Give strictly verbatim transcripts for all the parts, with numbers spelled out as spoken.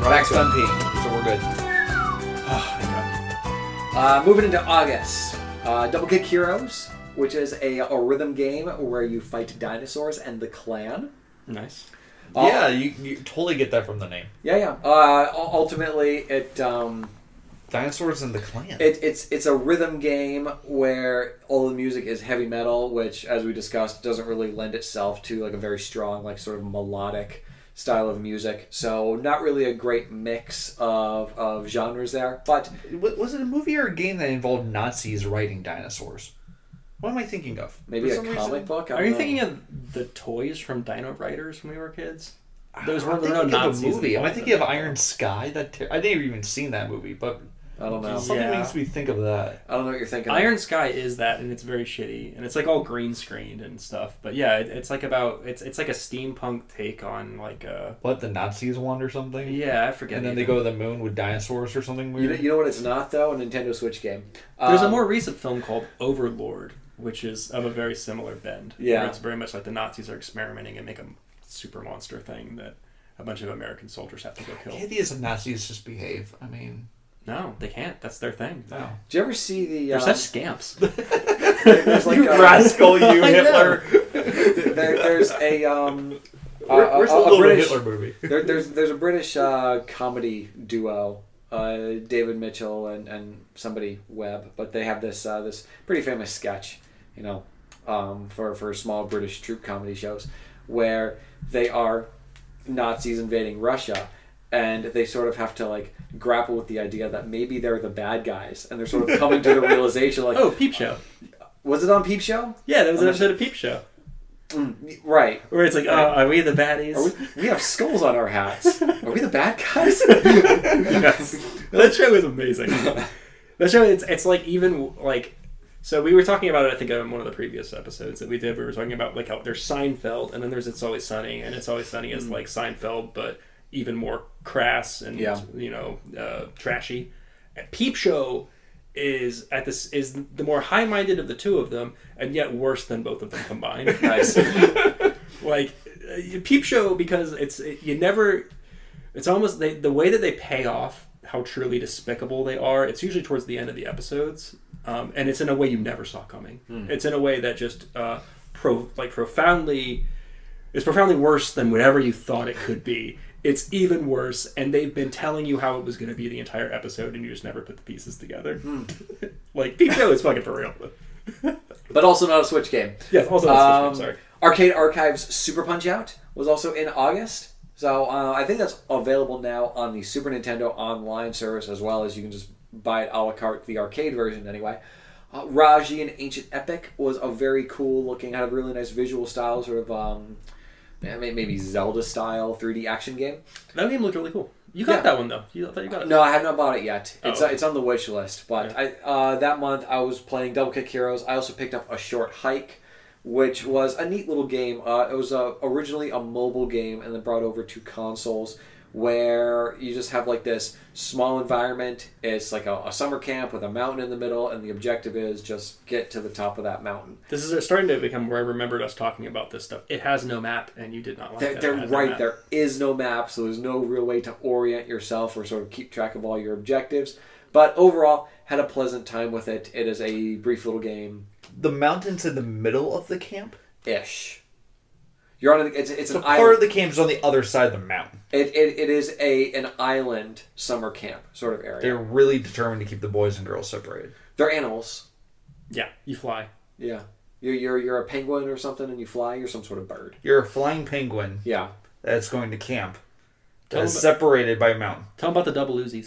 Back to M P. So we're good. Oh, thank God. Uh, moving into August. Uh, Double Kick Heroes, which is a, a rhythm game where you fight dinosaurs and the clan. Nice. Uh, Yeah, you, you totally get that from the name. Yeah, yeah. Uh, u- ultimately, it... Um, Dinosaurs and the Clan. It, it's it's a rhythm game where all the music is heavy metal, which, as we discussed, doesn't really lend itself to like a very strong, like sort of melodic style of music. So not really a great mix of, of genres there. But Was it a movie or a game that involved Nazis riding dinosaurs? What am I thinking of? maybe For a some comic reason- book. I Are don't you know. thinking of the toys from Dino Riders when we were kids? Those I'm were no thinking Nazis. of a movie. Am I involved thinking in of that. Iron Sky? That ter- I never even seen that movie, but I don't know. something Yeah. makes me think of that. I don't know what you're thinking. of. Iron Sky is that, and it's very shitty, and it's like all green screened and stuff. But yeah, it, it's like about it's it's like a steampunk take on like a What, the Nazis won or something? yeah I forget. And then they even. go to the moon with dinosaurs or something You weird? know, you know what it's not though? A Nintendo Switch game. There's a Um, more recent film called Overlord, which is of a very similar bend. Yeah. where it's very much like the Nazis are experimenting and make a super monster thing that a bunch of American soldiers have to go kill. Can't these Nazis just behave? I mean, No, they can't. That's their thing. no. Did you ever see the? They're Um, such scamps. there's like You uh, rascal, you I know. Hitler! there, there's a um. a- Where- Where's a- the a little British- Hitler movie? There, there's there's a British uh, comedy duo, uh, David Mitchell and, and somebody Webb, but they have this uh, this pretty famous sketch, you know, um, for for small British troupe comedy shows, where they are Nazis invading Russia, and they sort of have to like grapple with the idea that maybe they're the bad guys, and they're sort of coming to the realization like, Oh, Peep Show. was it on Peep Show? Yeah, that was an I'm episode of Peep Show Mm, right. where it's like, oh, are we the baddies? Are we, we have skulls on our hats. Are we the bad guys? Yes. That show is amazing. That show, it's it's like even like, so we were talking about it. I think in one of the previous episodes that we did, we were talking about like how there's Seinfeld, and then there's It's Always Sunny, and It's Always Sunny is like Seinfeld, but even more crass and Yeah. you know uh, trashy. And Peep Show is at this is the more high-minded of the two of them, and yet worse than both of them combined. Nice. Like uh, Peep Show, because it's it, you never. It's almost they, the way that they pay off how truly despicable they are. It's usually towards the end of the episodes, um, and it's in a way you never saw coming. Hmm. It's in a way that just uh, pro like profoundly. It's profoundly worse than whatever you thought it could be. It's even worse, and they've been telling you how it was going to be the entire episode, and you just never put the pieces together. Hmm. Like Peep Show is fucking for real. But also not a Switch game. Yeah, also Um, I'm sorry. Arcade Archives Super Punch Out was also in August. So uh, I think that's available now on the Super Nintendo Online service, as well as you can just buy it a la carte, the arcade version anyway. Uh, Raji and Ancient Epic was a very cool looking, had a really nice visual style, sort of um, maybe Zelda style three D action game. That game looked really cool. You got Yeah. that one though. You I thought you got it. No, I have not bought it yet. It's Oh. uh, it's on the wish list. But Yeah. I uh, that month I was playing Double Kick Heroes. I also picked up A Short Hike, which was a neat little game. Uh, it was uh, originally a mobile game and then brought over to consoles, where you just have like this small environment. It's like a, a summer camp with a mountain in the middle, and the objective is just get to the top of that mountain. This is starting to become where I remembered us talking about this stuff. It has no map, and you did not like They're, that. they're It has no right. map. There is no map, so there's no real way to orient yourself or sort of keep track of all your objectives. But overall, had a pleasant time with it. It is a brief little game. The mountain's in the middle of the camp? Ish. You're on. A, it's it's So an part island. of the camp is on the other side of the mountain. It, it it is a an island summer camp sort of area. They're really determined to keep the boys and girls separated. They're animals. Yeah, you fly. Yeah. You're you're you're a penguin or something, and you fly. You're some sort of bird. You're a flying penguin Yeah. that's going to camp. Tell That's them- separated by a mountain. Tell them about the double Uzis.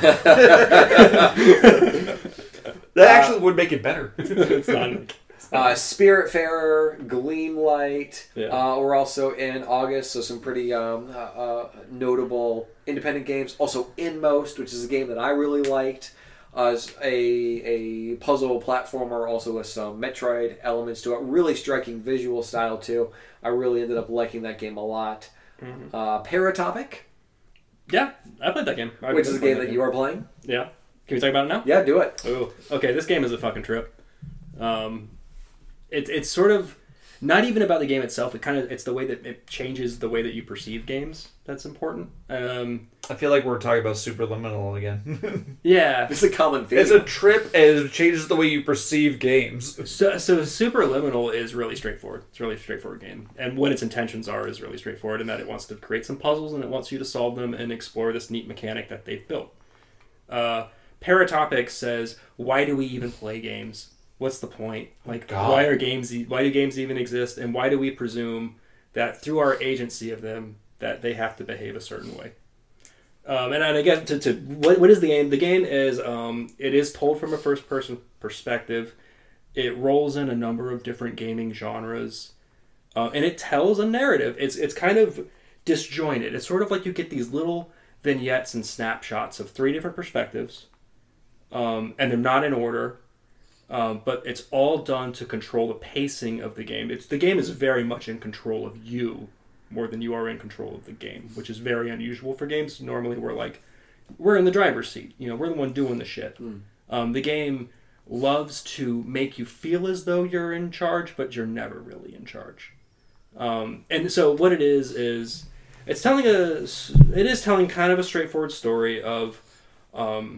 That actually would make it better. It's not. Uh, Spiritfarer, Gleamlight. Yeah. Uh, we're also in August, so some pretty um, uh, uh, notable independent games. Also, Inmost, which is a game that I really liked. Uh, it's a a puzzle platformer, also with some Metroid elements to it. Really striking visual style too. I really ended up liking that game a lot. Mm-hmm. Uh, Paratopic, Yeah, I played that game. I've which been is a playing game that you are playing. Yeah. Can we talk about it now? Yeah, do it. Ooh. Okay, this game is a fucking trip. Um, it's it's sort of not even about the game itself. It kind of it's the way that it changes the way that you perceive games. That's important. Um, I feel like we're talking about Superliminal again. yeah, It's a common theme. It's a trip and it changes the way you perceive games. So, so Superliminal is really straightforward. It's a really straightforward game. And what its intentions are is really straightforward in that it wants to create some puzzles and it wants you to solve them and explore this neat mechanic that they've built. Uh, Paratopic says, why do we even play games? What's the point? Like, God. why are games, e- why do games even exist? And why do we presume that through our agency of them, that they have to behave a certain way? Um, and, and again, to, to what, what is the game? The game is um, it is told from a first-person perspective. It rolls in a number of different gaming genres, uh, and it tells a narrative. It's it's kind of disjointed. It's sort of like you get these little vignettes and snapshots of three different perspectives, um, and they're not in order, um, but it's all done to control the pacing of the game. It's the game is very much in control of you more than you are in control of the game, which is very unusual for games. Normally, we're like we're in the driver's seat. You know, we're the one doing the shit. Mm. Um, the game loves to make you feel as though you're in charge, but you're never really in charge. Um, and so what it is is it's telling a it is telling kind of a straightforward story of um,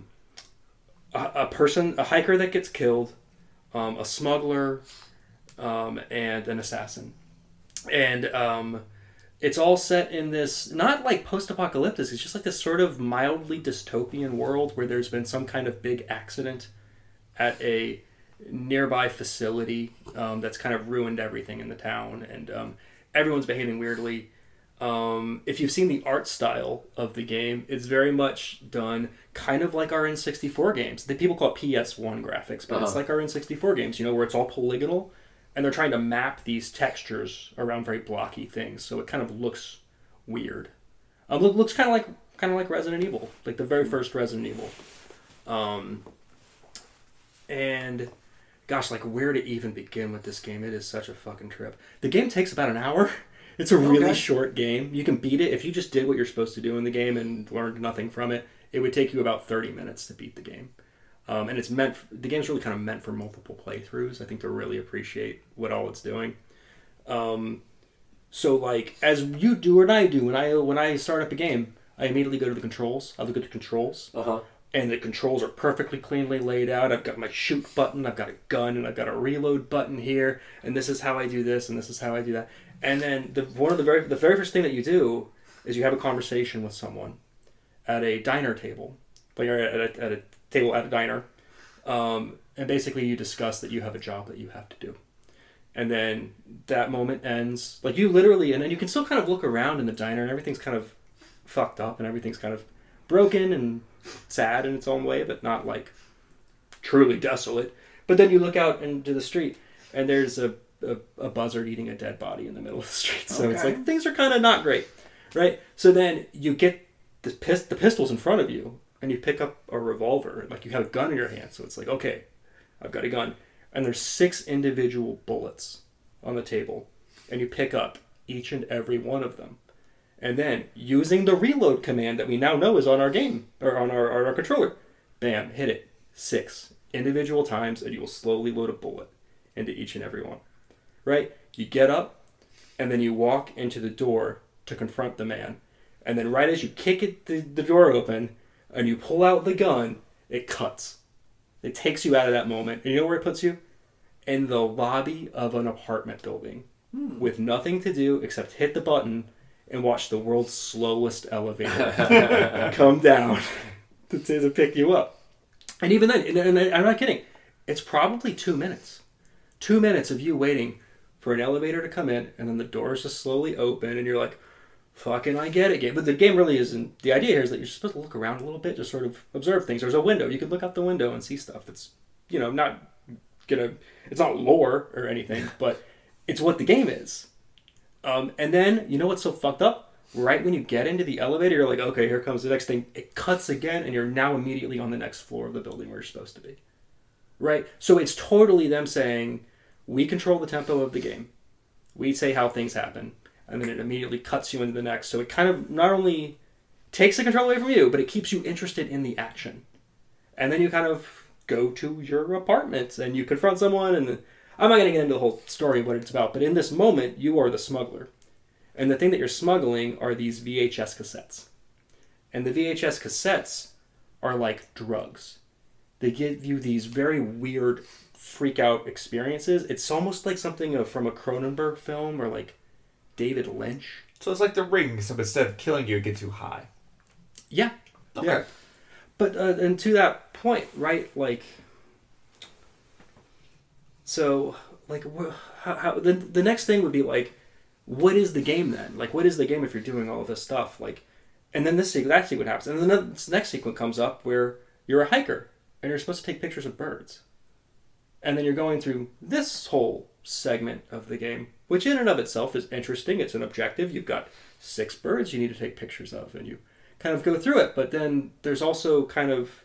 a, a person, a hiker that gets killed, um, a smuggler, um, and an assassin, and um, it's all set in this not like post-apocalyptic. It's just like this sort of mildly dystopian world where there's been some kind of big accident at a nearby facility um, that's kind of ruined everything in the town, and um, everyone's behaving weirdly. Um, if you've seen the art style of the game, it's very much done kind of like our N sixty-four games. The people call it P S one graphics, but uh-huh. It's like our N sixty-four games, you know, where it's all polygonal, and they're trying to map these textures around very blocky things, so it kind of looks weird. Um, it looks kind of like kind of like Resident Evil, like the very first Resident Evil. Um, and gosh, like where to even begin with this game? It is such a fucking trip. The game takes about an hour. It's a really okay. short game. You can beat it if you just did what you're supposed to do in the game and learned nothing from it. It would take you about thirty minutes to beat the game. Um, and it's meant. For, the game's really kind of meant for multiple playthroughs. I think to really appreciate what all it's doing. Um, so like as you do and I do when I when I start up a game, I immediately go to the controls. I look at the controls. Uh huh. And the controls are perfectly cleanly laid out. I've got my shoot button, I've got a gun, and I've got a reload button here. And this is how I do this, and this is how I do that. And then the one of the very the very first thing that you do is you have a conversation with someone at a diner table, like at a, at a table at a diner, um, and basically you discuss that you have a job that you have to do. And then that moment ends. Like you literally, and then you can still kind of look around in the diner, and everything's kind of fucked up, and everything's kind of broken and sad in its own way, but not like truly desolate. But then you look out into the street, and there's a, a, a buzzard eating a dead body in the middle of the street. So okay. It's like things are kind of not great, right? So then you get the pist- the pistols in front of you, and you pick up a revolver, like you have a gun in your hand. So it's like, okay, I've got a gun, and there's six individual bullets on the table, and you pick up each and every one of them. And then, using the reload command that we now know is on our game, or on our, our controller, bam, hit it six individual times, and you will slowly load a bullet into each and every one. Right? You get up, and then you walk into the door to confront the man. And then right as you kick it, the, the door open, and you pull out the gun, it cuts. It takes you out of that moment. And you know where it puts you? In the lobby of an apartment building. Hmm. With nothing to do except hit the button and watch the world's slowest elevator come down to, to pick you up. And even then, and, and I'm not kidding, it's probably two minutes. Two minutes of you waiting for an elevator to come in, and then the doors just slowly open, and you're like, fucking I get it, game. But the game really isn't, the idea here is that you're supposed to look around a little bit, just sort of observe things. There's a window. You can look out the window and see stuff that's, you know, not gonna, it's not lore or anything, but it's what the game is. Um, and then, you know what's so fucked up? Right when you get into the elevator, you're like, okay, here comes the next thing. It cuts again, and you're now immediately on the next floor of the building where you're supposed to be. Right? So it's totally them saying, we control the tempo of the game. We say how things happen. And then it immediately cuts you into the next. So it kind of not only takes the control away from you, but it keeps you interested in the action. And then you kind of go to your apartment, and you confront someone, and I'm not going to get into the whole story of what it's about, but in this moment, you are the smuggler. And the thing that you're smuggling are these V H S cassettes. And the V H S cassettes are like drugs. They give you these very weird, freak-out experiences. It's almost like something from a Cronenberg film or like David Lynch. So it's like The Ring, so instead of killing you, it gets you high. Yeah. Okay. Yeah. But, uh, and to that point, right, like... So, like, wh- how, how the, the next thing would be, like, what is the game then? Like, what is the game if you're doing all of this stuff? Like, and then this that sequence happens. And then the next sequence comes up where you're a hiker and you're supposed to take pictures of birds. And then you're going through this whole segment of the game, which in and of itself is interesting. It's an objective. You've got six birds you need to take pictures of, and you kind of go through it. But then there's also kind of...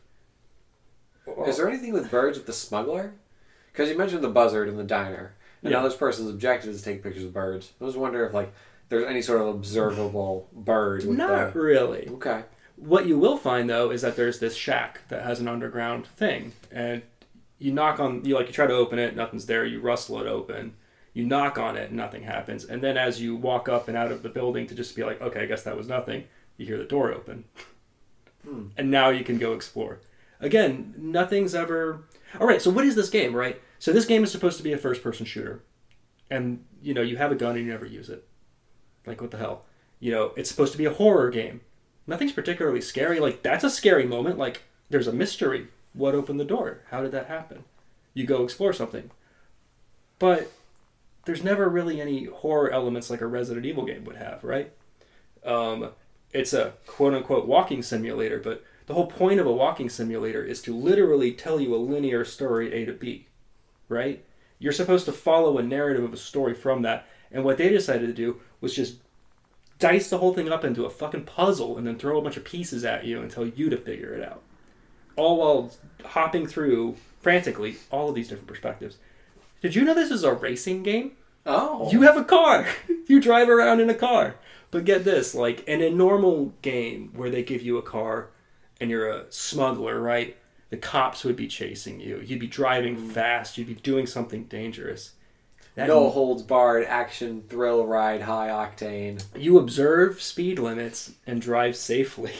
Is there anything with birds with the smuggler? Because you mentioned the buzzard in the diner, and Yeah. now this person's objective is to take pictures of birds. I was wondering if, like, there's any sort of observable bird with Not the... really. Okay. What you will find, though, is that there's this shack that has an underground thing, and you knock on, you like, you try to open it, nothing's there, you rustle it open, you knock on it, nothing happens, and then as you walk up and out of the building to just be like, okay, I guess that was nothing, you hear the door open. Hmm. And now you can go explore. Again, nothing's ever... Alright, so what is this game, right? So this game is supposed to be a first-person shooter, and, you know, you have a gun and you never use it. Like, what the hell? You know, it's supposed to be a horror game. Nothing's particularly scary. Like, that's a scary moment. Like, there's a mystery. What opened the door? How did that happen? You go explore something. But there's never really any horror elements like a Resident Evil game would have, right? Um, it's a quote-unquote walking simulator, but the whole point of a walking simulator is to literally tell you a linear story A to B, right? You're supposed to follow a narrative of a story from that, and what they decided to do was just dice the whole thing up into a fucking puzzle and then throw a bunch of pieces at you and tell you to figure it out. All while hopping through, frantically, all of these different perspectives. Did you know this is a racing game? Oh. You have a car. You drive around in a car. But get this, like, in a normal game where they give you a car and you're a smuggler, right? The cops would be chasing you. You'd be driving fast. You'd be doing something dangerous. That No holds barred action thrill ride high octane. You observe speed limits and drive safely.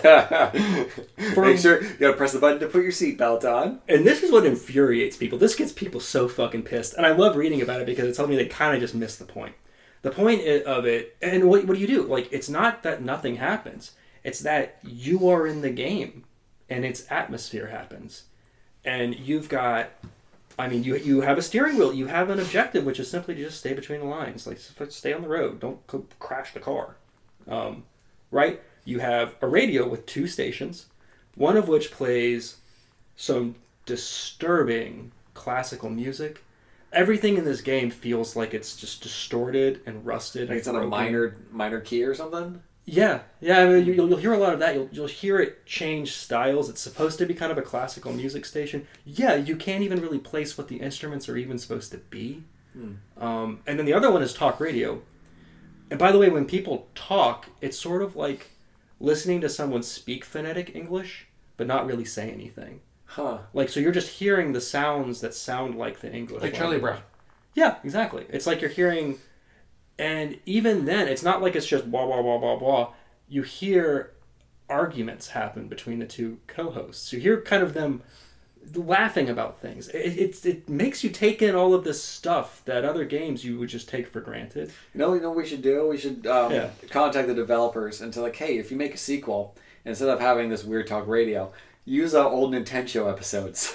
Make sure you gotta press the button to put your seatbelt on. And this is what infuriates people. This gets people so fucking pissed. And I love reading about it because it tells me they kind of just missed the point. The point of it, and what, what do you do? Like, it's not that nothing happens. It's that you are in the game and its atmosphere happens. And you've got... I mean, you you have a steering wheel. You have an objective, which is simply to just stay between the lines. Like, stay on the road. Don't c- crash the car. Um, right? You have a radio with two stations, one of which plays some disturbing classical music. Everything in this game feels like it's just distorted and rusted. Like it's and on a broken. minor minor key or something? Yeah, yeah. I mean, you'll, you'll hear a lot of that. You'll you'll hear it change styles. It's supposed to be kind of a classical music station. Yeah, you can't even really place what the instruments are even supposed to be. Hmm. Um, and then the other one is talk radio. And by the way, when people talk, it's sort of like listening to someone speak phonetic English, but not really say anything. Huh. Like, so you're just hearing the sounds that sound like the English. Like Charlie language. Brown. Yeah, exactly. It's like you're hearing... And even then, it's not like it's just blah, blah, blah, blah, blah. You hear arguments happen between the two co-hosts. You hear kind of them laughing about things. It, it, it makes you take in all of this stuff that other games you would just take for granted. You know, you know what we should do? We should um, Yeah. contact the developers and say, like, hey, if you make a sequel, instead of having this weird talk radio, use our old Nintendo episodes.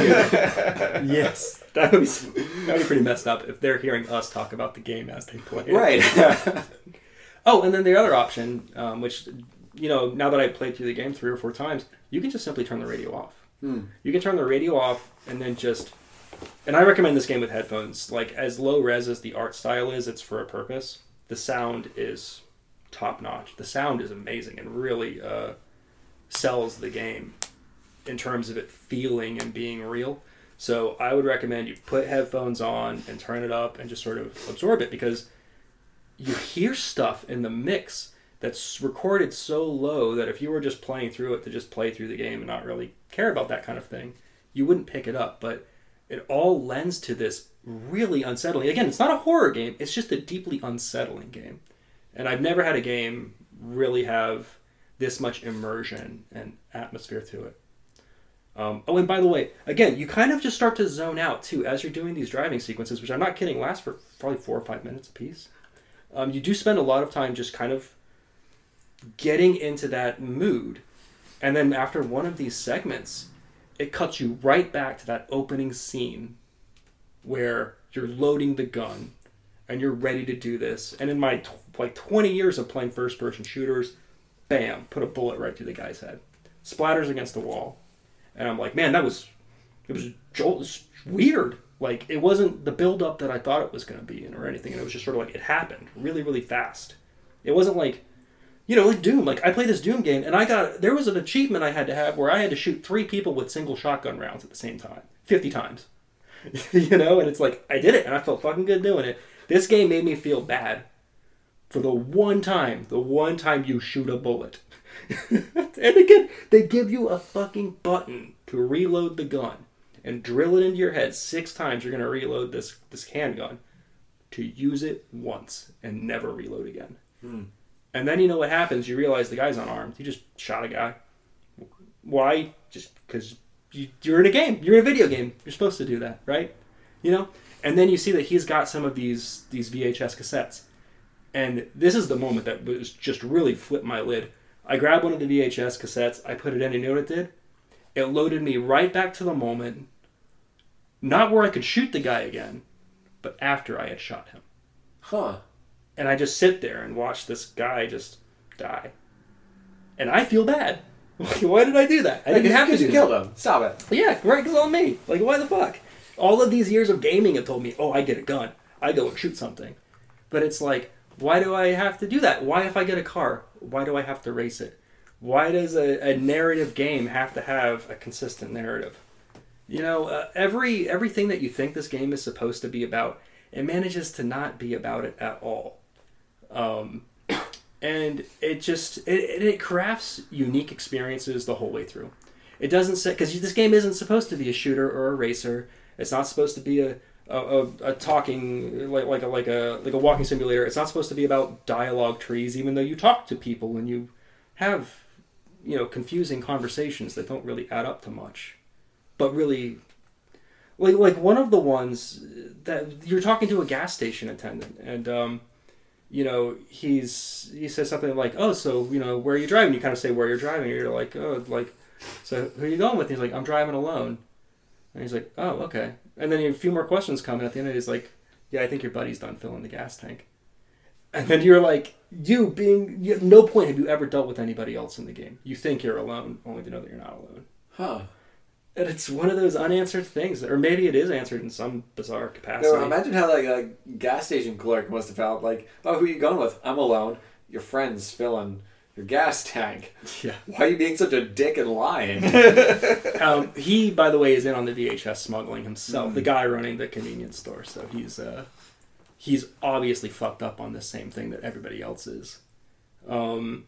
Yes. That would, be, that would be pretty messed up if they're hearing us talk about the game as they play it. Right. Oh, and then the other option, um, which, you know, now that I've played through the game three or four times, you can just simply turn the radio off. Hmm. You can turn the radio off and then just... And I recommend this game with headphones. Like, as low res as the art style is, it's for a purpose. The sound is top notch. The sound is amazing and really uh, sells the game in terms of it feeling and being real. So I would recommend you put headphones on and turn it up and just sort of absorb it, because you hear stuff in the mix that's recorded so low that if you were just playing through it to just play through the game and not really care about that kind of thing, you wouldn't pick it up. But it all lends to this really unsettling. Again, it's not a horror game. It's just a deeply unsettling game. And I've never had a game really have this much immersion and atmosphere to it. Um, oh, and by the way, again, you kind of just start to zone out, too, as you're doing these driving sequences, which I'm not kidding, last for probably four or five minutes apiece. Um, you do spend a lot of time just kind of getting into that mood. And then after one of these segments, it cuts you right back to that opening scene where you're loading the gun and you're ready to do this. And in my tw- like twenty years of playing first-person shooters, bam, put a bullet right through the guy's head. Splatters against the wall. And I'm like, man, that was, it was, it was weird. Like, it wasn't the build-up that I thought it was going to be in or anything. And it was just sort of like, it happened really, really fast. It wasn't like, you know, like Doom. Like, I played this Doom game, and I got, there was an achievement I had to have where I had to shoot three people with single shotgun rounds at the same time. fifty times. You know? And it's like, I did it, and I felt fucking good doing it. This game made me feel bad for the one time, the one time you shoot a bullet. And again, they give you a fucking button to reload the gun and drill it into your head six times. You're going to reload this, this handgun to use it once and never reload again. Hmm. And then you know what happens. You realize the guy's unarmed. You just shot a guy. Why? Just because you, you're in a game. You're in a video game. You're supposed to do that, right? You know? And then you see that he's got some of these, these V H S cassettes. And this is the moment that was just really flipped my lid. I grabbed one of the V H S cassettes, I put it in, and you know what it did? It loaded me right back to the moment, not where I could shoot the guy again, but after I had shot him. Huh. And I just sit there and watch this guy just die. And I feel bad. Why did I do that? I didn't have to do you that. killed him. Stop it. Yeah, right, because on me. Like, why the fuck? All of these years of gaming have told me, oh, I get a gun. I go and shoot something. But it's like, why do I have to do that? Why, if I get a car, why do I have to race it? Why does a, a narrative game have to have a consistent narrative? You know, uh, every everything that you think this game is supposed to be about, it manages to not be about it at all. Um, and it just, it, it crafts unique experiences the whole way through. It doesn't say, because this game isn't supposed to be a shooter or a racer. It's not supposed to be a A, a, a talking like like a like a like a walking simulator. It's not supposed to be about dialogue trees, even though you talk to people and you have, you know, confusing conversations that don't really add up to much. But really, like like one of the ones that you're talking to a gas station attendant, and um, you know, he's he says something like, "Oh, so you know, where are you driving?" You kind of say where you're driving, and you're like, "Oh, like, so who are you going with?" And he's like, "I'm driving alone." And he's like, "Oh, okay." And then a few more questions come, and at the end of it, he's like, "Yeah, I think your buddy's done filling the gas tank." And then you're like, you being, you, at no point have you ever dealt with anybody else in the game. You think you're alone, only to know that you're not alone. Huh. And it's one of those unanswered things, or maybe it is answered in some bizarre capacity. No, imagine how like a gas station clerk must have felt like, "Oh, who are you going with?" "I'm alone." "Your friend's filling your gas tank." Yeah. Why are you being such a dick and lying? um, he, by the way, is in on the V H S smuggling himself. Mm. The guy running the convenience store, so he's uh, he's obviously fucked up on the same thing that everybody else is. Um,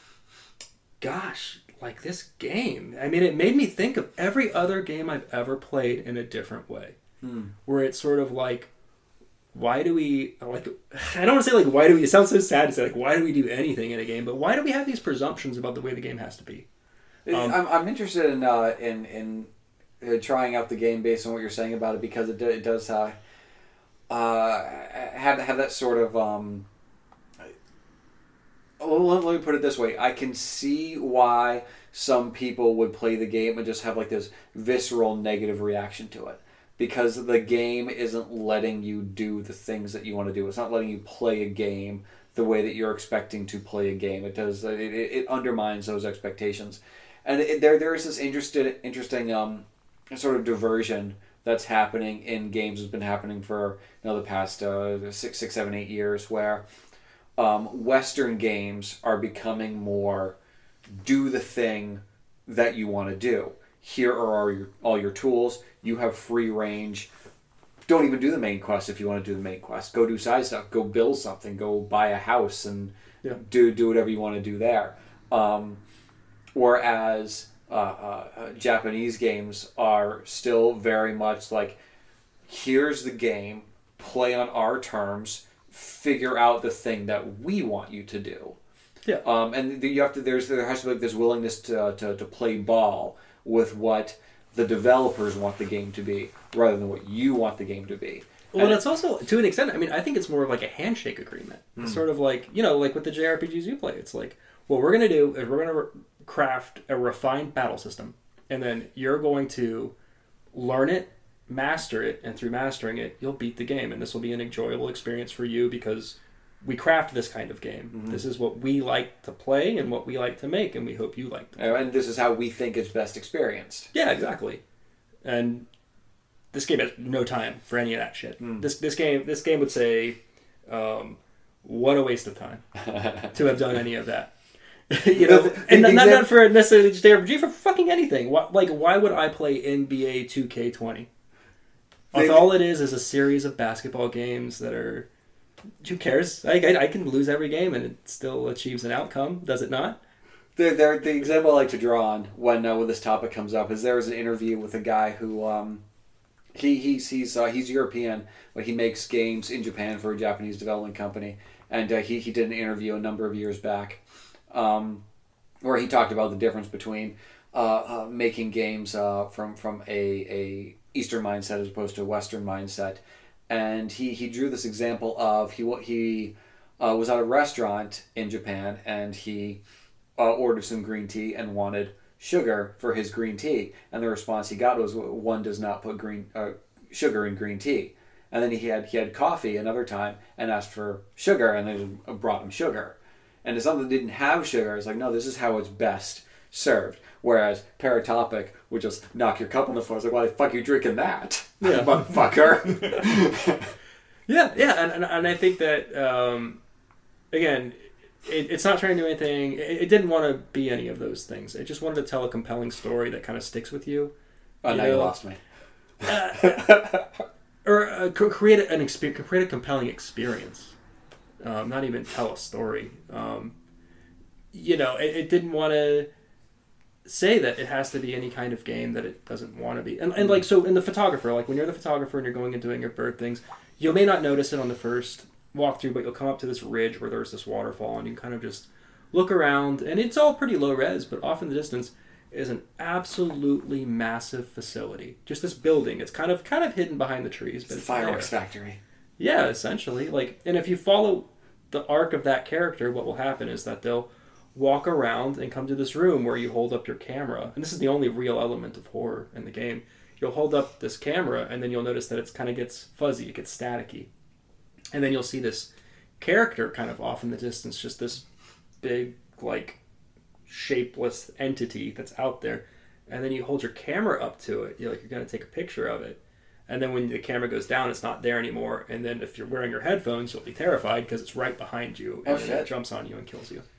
gosh, like this game. I mean, it made me think of every other game I've ever played in a different way, Hmm. where it's sort of like, why do we, like, I don't want to say, like, why do we, it sounds so sad to say, like, why do we do anything in a game, but why do we have these presumptions about the way the game has to be? Um, I'm, I'm interested in uh, in in uh, trying out the game based on what you're saying about it, because it, do, it does uh, uh, have have that sort of. Um, well, let, let me put it this way: I can see why some people would play the game and just have like this visceral negative reaction to it, because the game isn't letting you do the things that you want to do. It's not letting you play a game the way that you're expecting to play a game. It does. It, it, it undermines those expectations. And it, there, there is this interesting, interesting um, sort of diversion that's happening in games. Has been happening for you know the past uh, six, six, seven, eight years, where um, Western games are becoming more do the thing that you want to do. Here are all your all your tools. You have free range. Don't even do the main quest if you want to do the main quest. Go do side stuff. Go build something. Go buy a house and Yeah. do do whatever you want to do there. Um, Whereas uh, uh, uh, Japanese games are still very much like here's the game, play on our terms, figure out the thing that we want you to do. Yeah. Um, and you have to. There's there has to be like this willingness to, to to play ball with what the developers want the game to be, rather than what you want the game to be. Well, and it's also to an extent. I mean, I think it's more of like a handshake agreement. Mm. It's sort of like you know, like with the J R P Gs you play. It's like what we're gonna do is we're gonna re- craft a refined battle system, and then you're going to learn it, master it, and through mastering it, you'll beat the game, and this will be an enjoyable experience for you because we craft this kind of game. Mm-hmm. This is what we like to play and what we like to make, and we hope you like to play. And this is how we think it's best experienced. Yeah, exactly. And this game has no time for any of that shit. Mm. This this game this game would say, um, what a waste of time to have done any of that. you know, the, and the, not, not for necessarily just R P G, for fucking anything. Why, like, why would I play N B A two K twenty? If all it is is a series of basketball games that are... Who cares? I, I, I can lose every game and it still achieves an outcome, does it not? The, the, the example I like to draw on when uh, when this topic comes up is there was an interview with a guy who um, he he's he's uh, he's European, but he makes games in Japan for a Japanese development company, and uh, he he did an interview a number of years back, um, where he talked about the difference between uh, uh, making games uh, from from a a Eastern mindset as opposed to a Western mindset. And he, he drew this example of he he uh, was at a restaurant in Japan and he uh, ordered some green tea and wanted sugar for his green tea. And the response he got was, one does not put green uh, sugar in green tea. And then he had he had coffee another time and asked for sugar, and they brought him sugar. And if something didn't have sugar, it's like, no, this is how it's best served. Whereas Paratopic would just knock your cup on the floor. It's like, why the fuck are you drinking that? Yeah. Motherfucker. yeah, yeah. And, and, and I think that, um, again, it, it's not trying to do anything. It, it didn't want to be any of those things. It just wanted to tell a compelling story that kind of sticks with you. Oh, you now know? you lost me. Uh, or uh, create an experience, create a compelling experience. Um, not even tell a story. Um, you know, it, it didn't want to say that it has to be any kind of game that it doesn't want to be. And, and like, so in the photographer, like when you're the photographer and you're going and doing your bird things, you may not notice it on the first walkthrough, but you'll come up to this ridge where there's this waterfall and you can kind of just look around, and it's all pretty low res, but off in the distance is an absolutely massive facility. Just this building. It's kind of kind of hidden behind the trees, but it's, it's the fireworks there. factory. Yeah, essentially. Like, and if you follow the arc of that character, what will happen is that they'll walk around and come to this room where you hold up your camera. And this is the only real element of horror in the game. You'll hold up this camera, and then you'll notice that it kind of gets fuzzy, it gets staticky. And then you'll see this character kind of off in the distance, just this big, like, shapeless entity that's out there. And then you hold your camera up to it. You're like, you're going to take a picture of it. And then when the camera goes down, it's not there anymore. And then if you're wearing your headphones, you'll be terrified because it's right behind you. And oh, then shit. it jumps on you and kills you.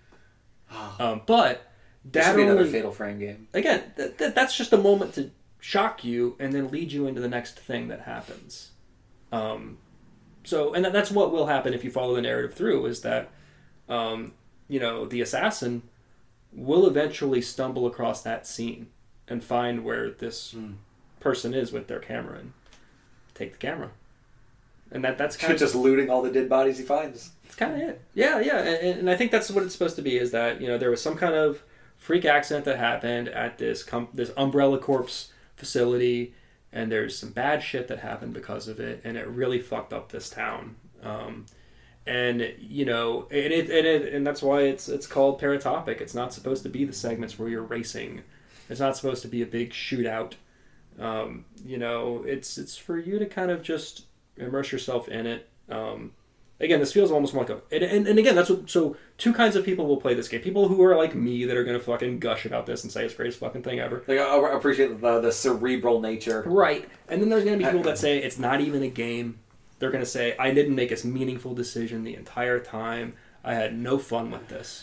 um, but that this should be another only, Fatal Frame game. Again, th- th- that's just a moment to shock you and then lead you into the next thing that happens. Um, so, and that's what will happen if you follow the narrative through, is that, um, you know, the assassin will eventually stumble across that scene and find where this mm. person is with their camera and take the camera. And that that's kind of just looting all the dead bodies he finds. That's kind of it. Yeah, yeah. And, and I think that's what it's supposed to be, is that, you know, there was some kind of freak accident that happened at this com- this Umbrella Corps facility, and there's some bad shit that happened because of it, and it really fucked up this town. Um, and, you know, and, it, and, it, and that's why it's it's called Paratopic. It's not supposed to be the segments where you're racing. It's not supposed to be a big shootout. Um, you know, it's it's for you to kind of just immerse yourself in it. Um, again, this feels almost more like a... And, and, and again, that's what... So, two kinds of people will play this game. People who are like me that are going to fucking gush about this and say it's the greatest fucking thing ever. Like, I appreciate the, the cerebral nature. Right. And then there's going to be people that say it's not even a game. They're going to say, I didn't make a meaningful decision the entire time. I had no fun with this.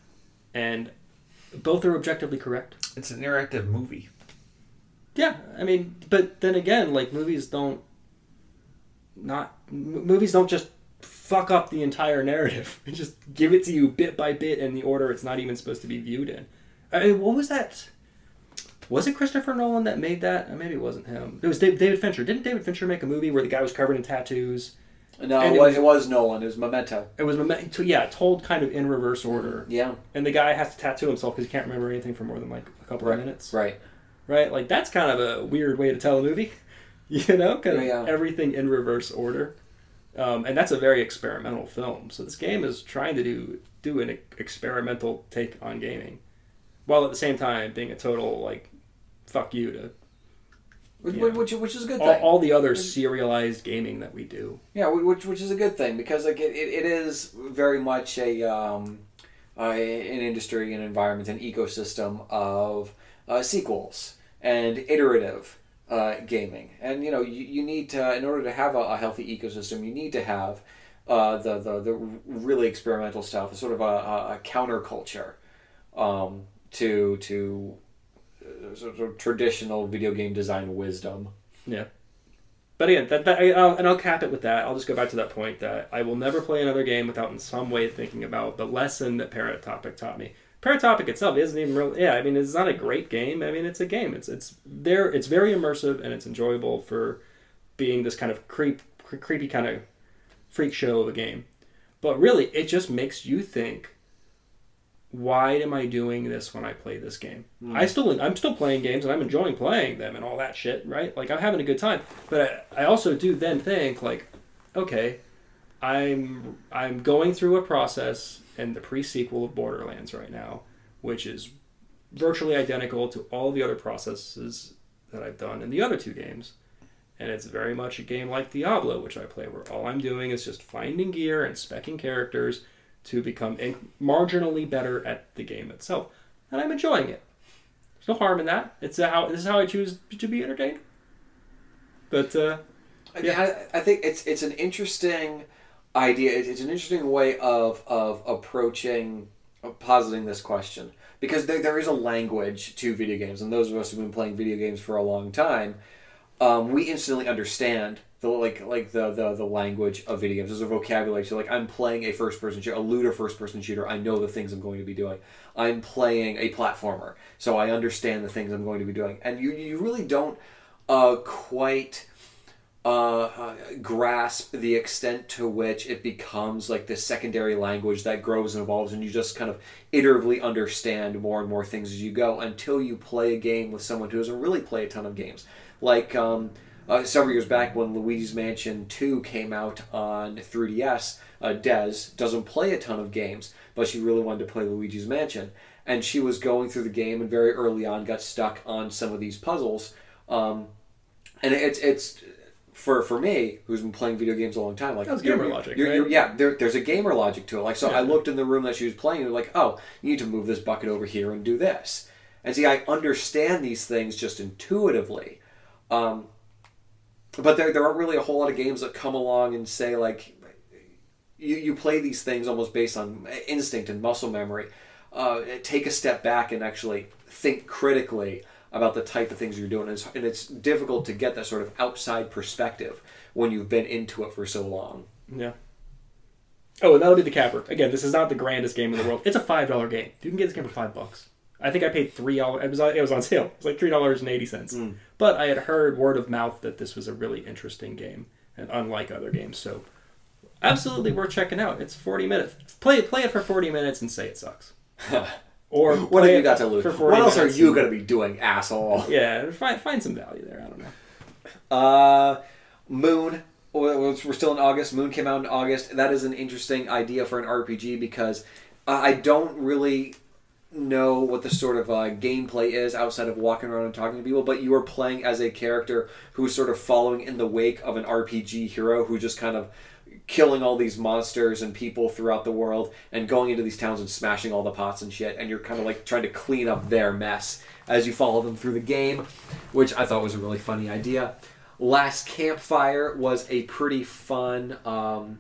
And both are objectively correct. It's an interactive movie. Yeah, I mean, but then again, like, movies don't not m- movies don't just fuck up the entire narrative. They just give it to you bit by bit in the order it's not even supposed to be viewed in. I mean, what was that? Was it Christopher Nolan that made that? Uh, Maybe it wasn't him. It was David, David Fincher. Didn't David Fincher make a movie where the guy was covered in tattoos? No, And it it was, was- it was Nolan. It was Memento. It was, mem- to- yeah, told kind of in reverse order. Yeah. And the guy has to tattoo himself because he can't remember anything for more than like a couple Right. of minutes. Right. Right? Like, that's kind of a weird way to tell a movie. You know? Kind of Yeah, yeah. everything in reverse order. Um, and that's a very experimental film. So this game is trying to do do an experimental take on gaming. While at the same time being a total, like, fuck you to Which, Yeah. which, which is a good all, thing. all the other serialized gaming that we do. Yeah, which which is a good thing because like it, it, it is very much a um, uh, an industry, an environment, an ecosystem of uh, sequels and iterative uh, gaming. And you know you, you need to, in order to have a, a healthy ecosystem, you need to have uh, the, the the really experimental stuff, sort of a, a, a counterculture um, to to uh, sort of traditional video game design wisdom. Yeah. But again, that, that I, I'll, and I'll cap it with that. I'll just go back to that point that I will never play another game without in some way thinking about the lesson that Paratopic taught me. Paratopic itself isn't even really, yeah, I mean, it's not a great game. I mean, it's a game. It's it's there. It's very immersive and it's enjoyable for being this kind of creep, cre- creepy kind of freak show of a game. But really, it just makes you think, why am I doing this when I play this game? Mm. I still, I'm still playing games and I'm enjoying playing them and all that shit, right? Like, I'm having a good time. But I, I also do then think, like, okay, I'm I'm going through a process in the pre-sequel of Borderlands right now, which is virtually identical to all the other processes that I've done in the other two games. And it's very much a game like Diablo, which I play, where all I'm doing is just finding gear and speccing characters to become in- marginally better at the game itself. And I'm enjoying it. There's no harm in that. It's how This is how I choose to be entertained. But, uh... yeah, I, I think it's it's an interesting idea. It's, it's an interesting way of of approaching, of positing this question, because there there is a language to video games, and those of us who've been playing video games for a long time, um, we instantly understand the like like the, the the language of video games. There's a vocabulary. So like, I'm playing a first person shooter, a looter first person shooter. I know the things I'm going to be doing. I'm playing a platformer, so I understand the things I'm going to be doing. And you you really don't uh, quite. Uh, uh, grasp the extent to which it becomes like this secondary language that grows and evolves, and you just kind of iteratively understand more and more things as you go until you play a game with someone who doesn't really play a ton of games. Like um, uh, several years back when Luigi's Mansion two came out on three D S, uh, Des doesn't play a ton of games, but she really wanted to play Luigi's Mansion, and she was going through the game and very early on got stuck on some of these puzzles. Um, and it's it's For for me, who's been playing video games a long time, like that's gamer logic, you're, right? you're, yeah, there, there's a gamer logic to it. Like, so Yeah. I looked in the room that she was playing, and like, oh, you need to move this bucket over here and do this. And see, I understand these things just intuitively, um, but there there aren't really a whole lot of games that come along and say like, you you play these things almost based on instinct and muscle memory. Uh, take a step back and actually think critically about the type of things you're doing. And it's, and it's difficult to get that sort of outside perspective when you've been into it for so long. Yeah. Oh, and that'll be the capper. Again, this is not the grandest game in the world. It's a five dollar game. You can get this game for five bucks. I think I paid three dollars. It was on, it was on sale. It was like three dollars and eighty cents. Mm. But I had heard word of mouth that this was a really interesting game, and unlike other games, so absolutely worth checking out. It's forty minutes. Play play it for forty minutes and say it sucks. Or what have you got to lose? What else are you and, going to be doing, asshole? Yeah, find find some value there. I don't know. Uh, Moon. We're still in August. Moon came out in August. That is an interesting idea for an R P G because I don't really know what the sort of uh, gameplay is outside of walking around and talking to people, but you are playing as a character who's sort of following in the wake of an R P G hero who just kind of killing all these monsters and people throughout the world and going into these towns and smashing all the pots and shit, and you're kind of like trying to clean up their mess as you follow them through the game, which I thought was a really funny idea. Last Campfire was a pretty fun um,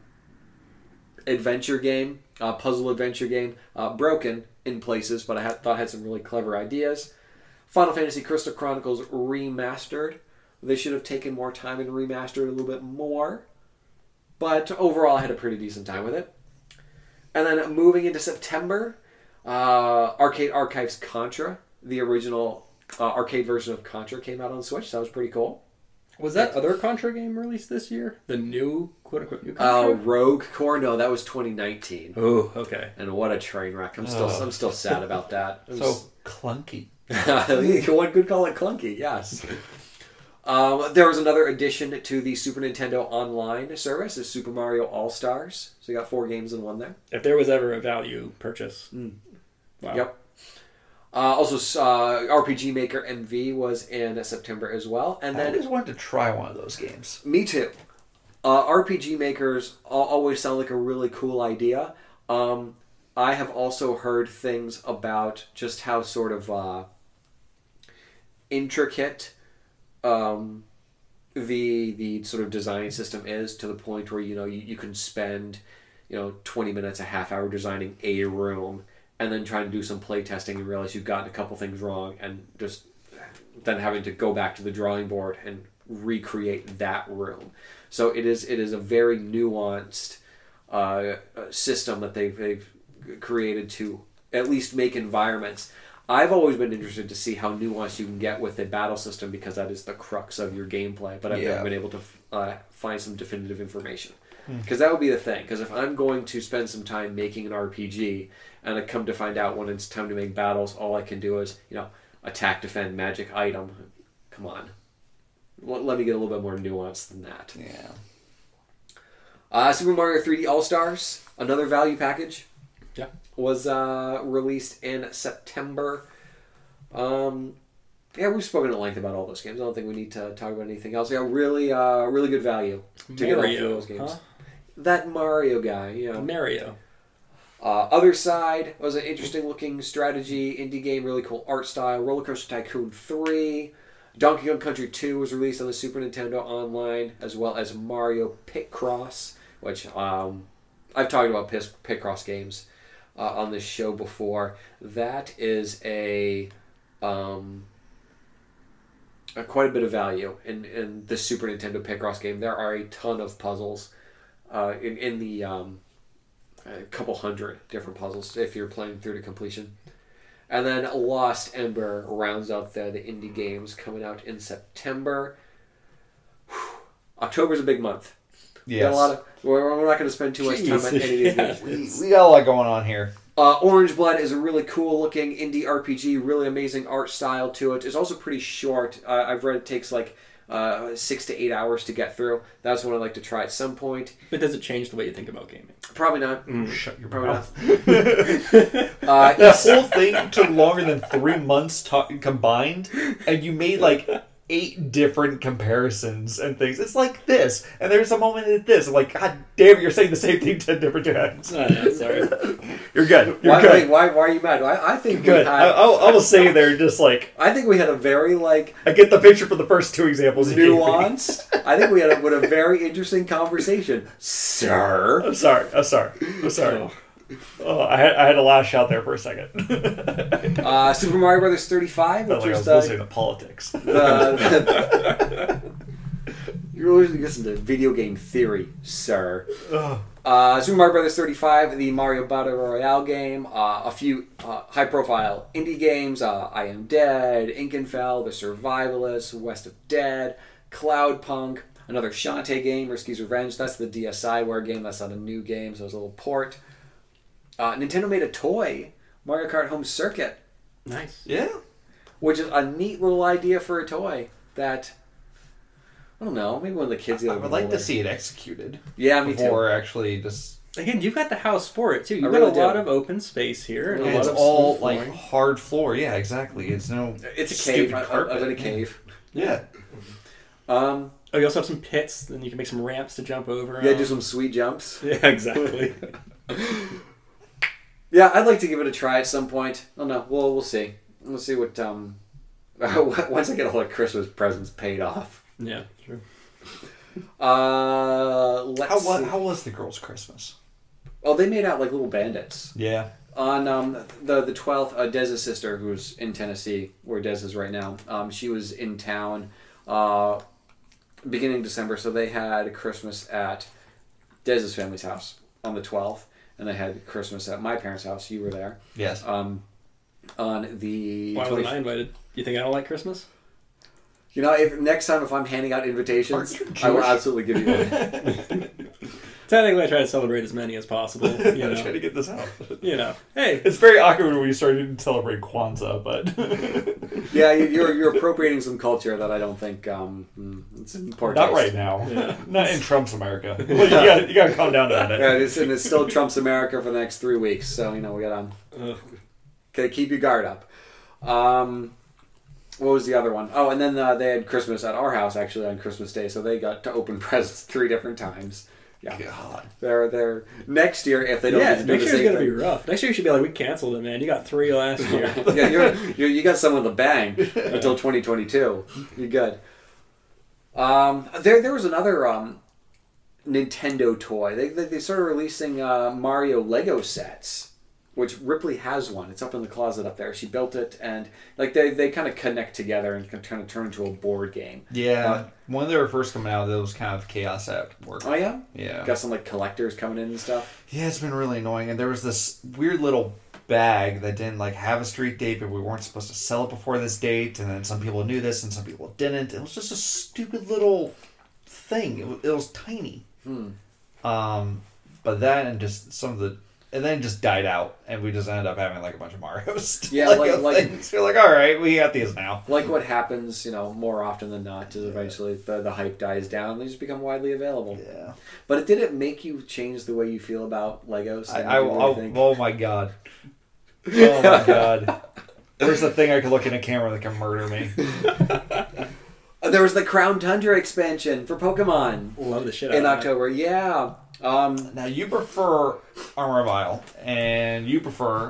adventure game, uh, puzzle adventure game, uh, broken in places, but I had, thought had some really clever ideas. Final Fantasy Crystal Chronicles Remastered. They should have taken more time and remastered a little bit more. But overall, I had a pretty decent time with it. And then moving into September, uh, Arcade Archives Contra, the original uh, arcade version of Contra came out on Switch. That was pretty cool. Was that other Contra game released this year? The new, quote-unquote, new Uh, Contra? Rogue Core, no, that was twenty nineteen. Oh, okay. And what a train wreck! I'm still, Oh. I'm still sad about that. It So was- clunky. One could call it clunky, yes. Um, there was another addition to the Super Nintendo Online service, is Super Mario All Stars. So you got four games in one there. If there was ever a value purchase. Mm. Wow. Yep. Uh, also, uh, R P G Maker M V was in September as well. And I then, always wanted to try one of those games. me too. Uh, R P G Makers al- always sound like a really cool idea. Um, I have also heard things about just how sort of uh, intricate um, the the sort of design system is, to the point where you know you, you can spend you know twenty minutes, a half hour designing a room, and then trying to do some play testing and realize you've gotten a couple things wrong, and just then having to go back to the drawing board and recreate that room. So it is it is a very nuanced uh, system that they've, they've created to at least make environments. I've always been interested to see how nuanced you can get with a battle system, because that is the crux of your gameplay, but I've Yeah. never been able to uh, find some definitive information. Because that would be the thing. Because if I'm going to spend some time making an R P G, and I come to find out when it's time to make battles, all I can do is, you know, attack, defend, magic item. Come on. Let, let me get a little bit more nuance than that. Yeah. Uh, Super Mario three D All-Stars, another value package. Yeah. Was uh, released in September. Um, yeah, we've spoken at length about all those games. I don't think we need to talk about anything else. Yeah, really, uh, really good value to get all three of those games. huh? That Mario guy, yeah. Mario. Uh, Other Side was an interesting looking strategy indie game, really cool art style. Roller Coaster Tycoon three. Donkey Kong Country two was released on the Super Nintendo Online, as well as Mario Pitcross, which um, I've talked about Pit- Pitcross games uh, on this show before. That is a, um, a quite a bit of value in, in the Super Nintendo Pitcross game. There are a ton of puzzles uh, in, in the... Um, a couple hundred different puzzles if you're playing through to completion. And then Lost Ember rounds out the, the indie games coming out in September. Whew. October's a big month. Yes. Got a lot of, we're, we're not going to spend too much time on any of these Yeah. games. We, we got a lot going on here. Uh, Orange Blood is a really cool looking indie R P G, really amazing art style to it. It's also pretty short. Uh, I've read it takes like uh, six to eight hours to get through. That's one I'd like to try at some point. But does it change the way you think about gaming? Probably not. Shut your Probably mouth. not. Uh, That whole thing took longer than three months to- combined, and you made like eight different comparisons and things. It's like this, and there's a moment at this. I'm like, God damn, you're saying the same thing ten different times. Oh, no, sorry. You're good. You're why, good. wait, why, why are you mad? I, I think Good. we I, had, I'll, I will say there, just like I think we had a very like I get the picture for the first two examples. you gave me. nuanced. I think we had a, what a very interesting conversation, sir. I'm sorry. I'm sorry. I'm sorry. Oh, I had I had to lash out there for a second. Uh, Super Mario Brothers thirty-five, Felt which like I was was listening the, to politics. the, the you're listening to video game theory, sir. Ugh. Uh, Super Mario Brothers thirty-five, the Mario Battle Royale game, uh, a few uh, high-profile indie games, uh, I Am Dead, Inkenfell, The Survivalists, West of Dead, Cloudpunk, another Shantae game, Risky's Revenge. That's the D S iWare game. That's not a new game, so it's a little port. Uh, Nintendo made a toy, Mario Kart Home Circuit, Nice. Yeah. which is a neat little idea for a toy that, I don't know, maybe one of the kids the I other would like to see it executed Yeah, me too. before actually just. Again, you've got the house for it, too. You've I got really a do. lot of open space here. And a And lot it's of all smooth like flooring. hard floor. Yeah, exactly. It's no. It's a cave. stupid I, I, carpet. I was in a cave. Yeah. Um, Oh, you also have some pits, then you can make some ramps to jump over. yeah, on. do some sweet jumps. Yeah, exactly. Yeah, I'd like to give it a try at some point. I don't know. We'll we'll see. We'll see what um once I get all the Christmas presents paid off. yeah, true. Uh, let's How see. was how was the girls' Christmas? Oh, they made out like little bandits. Yeah. On um, the the twelfth, uh, Dez's sister, who's in Tennessee, where Dez is right now, um, she was in town uh, beginning of December, so they had Christmas at Dez's family's house on the twelfth, and they had Christmas at my parents' house. You were there. Yes. Um, on the. Why twenty wasn't I invited? You think I don't like Christmas? You know, if next time if I'm handing out invitations, I will absolutely give you one. Technically, I try to celebrate as many as possible. You know, try to get this out. You know, hey, it's very awkward when we started to celebrate Kwanzaa, but yeah, you're you're appropriating some culture that I don't think um, it's important. Not right now. Yeah. Not in Trump's America. Well, you got you got to calm down a minute. Yeah, it's, and it's still Trump's America for the next three weeks. So you know we got to okay, keep your guard up. Um, what was the other one? Oh, and then uh, they had Christmas at our house actually on Christmas Day, so they got to open presents three different times. Yeah. God. They're they're next year if they don't yeah, get to do next the year's same gonna thing. be rough. Next year you should be like, we canceled it, man. You got three last year. Yeah, you're, you're you got some with a bang until twenty twenty-two. You're good. Um, there there was another um, Nintendo toy. They they, they started releasing uh, Mario Lego sets, which Ripley has one. It's up in the closet up there. She built it, and like they, they kind of connect together and can kind of turn into a board game. Yeah, But- when they were first coming out, there was kind of chaos at work. Oh yeah, Yeah. got some like collectors coming in and stuff. Yeah, it's been really annoying. And there was this weird little bag that didn't like have a street date, but we weren't supposed to sell it before this date. And then some people knew this, and some people didn't. It was just a stupid little thing. It was, it was tiny. Hmm. Um, but that and just some of the. And then it just died out, and we just ended up having like a bunch of Marios. Yeah, like- Lego like- things. We're like, all right, we got these now. Like what happens, you know, more often than not, is eventually the, the hype dies down and they just become widely available. Yeah. But it didn't make you change the way you feel about Legos. I, Didn't I, you really oh, think- oh my god. Oh my god. Where's the thing I could look in a camera that can murder me? Uh, There was the Crown Tundra expansion for Pokemon Love the shit out in of that. October. Yeah. Um, Now you prefer Armor Vile, and you prefer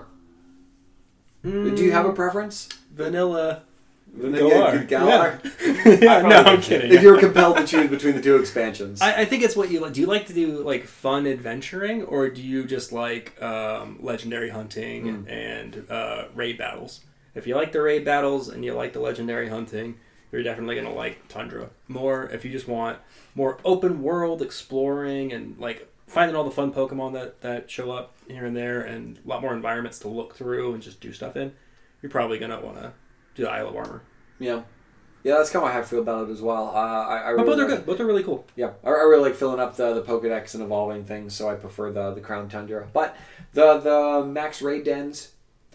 do you have a preference? Vanilla. Galar. Galar. Galar? Yeah. Yeah, no, I'm kidding. If you were compelled to choose between the two expansions. I, I think it's what you like. Do you like to do like fun adventuring, or do you just like um, legendary hunting Mm. and uh, raid battles? If you like the raid battles and you like the legendary hunting, you're definitely gonna like Tundra more. If you just want more open world exploring and like finding all the fun Pokemon that, that show up here and there, and a lot more environments to look through and just do stuff in, you're probably gonna want to do the Isle of Armor. yeah. Yeah, that's kind of how I feel about it as well. Uh, I, I really But both are like- good. Both are really cool. Yeah, I, I really like filling up the, the Pokedex and evolving things, so I prefer the the Crown Tundra. But the the Max Raid Dens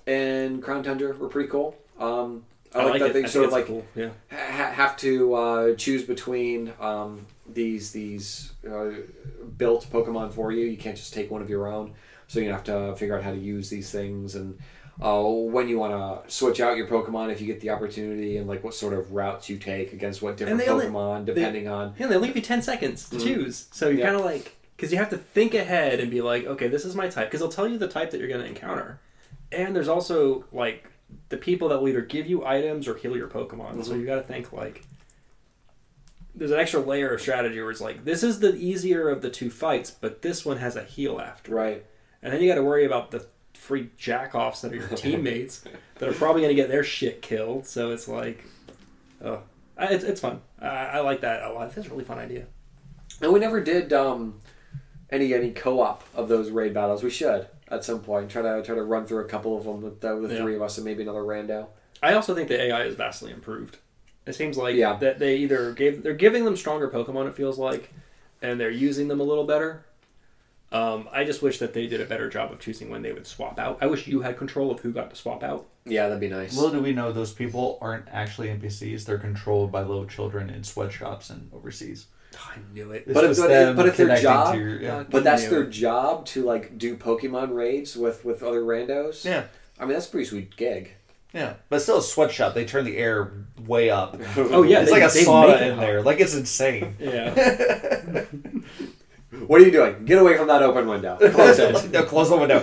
and Crown Tundra were pretty cool. Um, I, like, that it. they I sort of think like it's cool. Yeah. ha- have to uh, choose between um, these these uh, built Pokemon for you. You can't just take one of your own, so you have to figure out how to use these things and uh, when you want to switch out your Pokemon if you get the opportunity, and like what sort of routes you take against what different they only- Pokemon, depending on. Yeah, they leave you ten seconds to Mhm. choose. So you Yeah. kind of like, because you have to think ahead and be like, okay, this is my type. Because they'll tell you the type that you're going to encounter. And there's also, like, the people that will either give you items or heal your Pokemon. Mhm. So you got to think, like, there's an extra layer of strategy where it's like, this is the easier of the two fights, but this one has a heal after. Right. And then you got to worry about the free jack-offs that are your teammates that are probably going to get their shit killed. So it's like, oh, I- it's, it's fun. I, I like that a lot. That's a really fun idea. And we never did um, any any co-op of those raid battles. We should at some point try to try to run through a couple of them with the, with the Yeah. three of us and maybe another rando. I also think the A I is vastly improved. It seems like Yeah. that they either gave they're giving them stronger Pokemon, it feels like, and they're using them a little better. Um, I just wish that they did a better job of choosing when they would swap out. I wish you had control of who got to swap out. Yeah, that'd be nice. Little do we know, those people aren't actually N P Cs. They're controlled by little children in sweatshops and overseas. I knew it. It's But if- just but if- them but if their connecting job- to your- yeah. But that's knew their it. job to like do Pokemon raids with, with other randos. yeah, I mean that's a pretty sweet gig. yeah. But still a sweatshop. They turn the air way up. Oh yeah, It's they, like a they sauna make it in hot. there. Like it's insane. Yeah. What are you doing? Get away from that open window. Close it. No, close the window.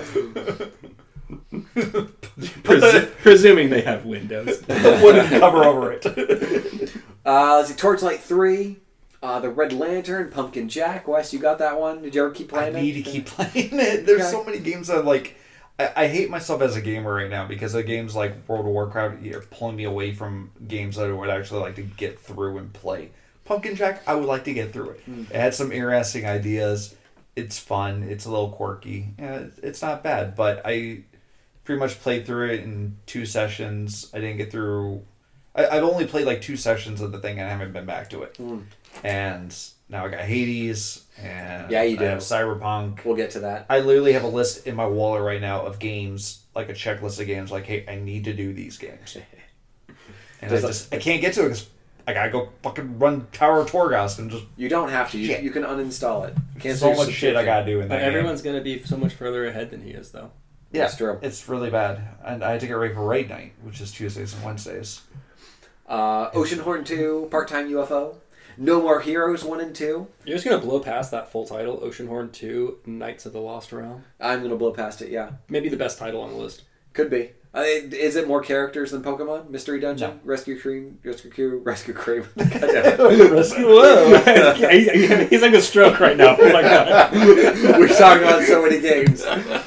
Presu- presuming they have windows. Wooden cover over it. Uh, let's see, Torchlight three, uh, the Red Lantern, Pumpkin Jack. Wes, you got that one? Did you ever keep I playing it? need to keep playing it. There's Okay. so many games that like. I, I hate myself as a gamer right now because of games like World of Warcraft are pulling me away from games that I would actually like to get through and play. Pumpkin Jack, I would like to get through it. Mm. It had some interesting ideas. It's fun. It's a little quirky. Yeah, it's- it's not bad, but I pretty much played through it in two sessions. I didn't get through... I, I've only played like two sessions of the thing and I haven't been back to it. Mm. And now I got Hades, and Yeah, you do. I have Cyberpunk. We'll get to that. I literally have a list in my wallet right now of games, like a checklist of games, like, hey, I need to do these games. And I just, I can't get to it because I gotta go fucking run Tower of Torghast and just... You don't have to. You, Shit. you can uninstall it. So Cancel your much shit I subscription. gotta do in that But game. everyone's going to be so much further ahead than he is, though. Yeah, That's true. it's really bad. And I had to get ready for Raid Night, which is Tuesdays and Wednesdays. Uh, Oceanhorn two, Part-Time U F O. No More Heroes one and two. You're just going to blow past that full title, Oceanhorn two, Knights of the Lost Realm. I'm going to blow past it, yeah. Maybe the best title on the list. Could be. Uh, is it more characters than Pokemon? Mystery Dungeon? No. Rescue Cream? Rescue Crew? Rescue Cream? Whoa! He's like a stroke right now. Oh my god. We're talking about so many games.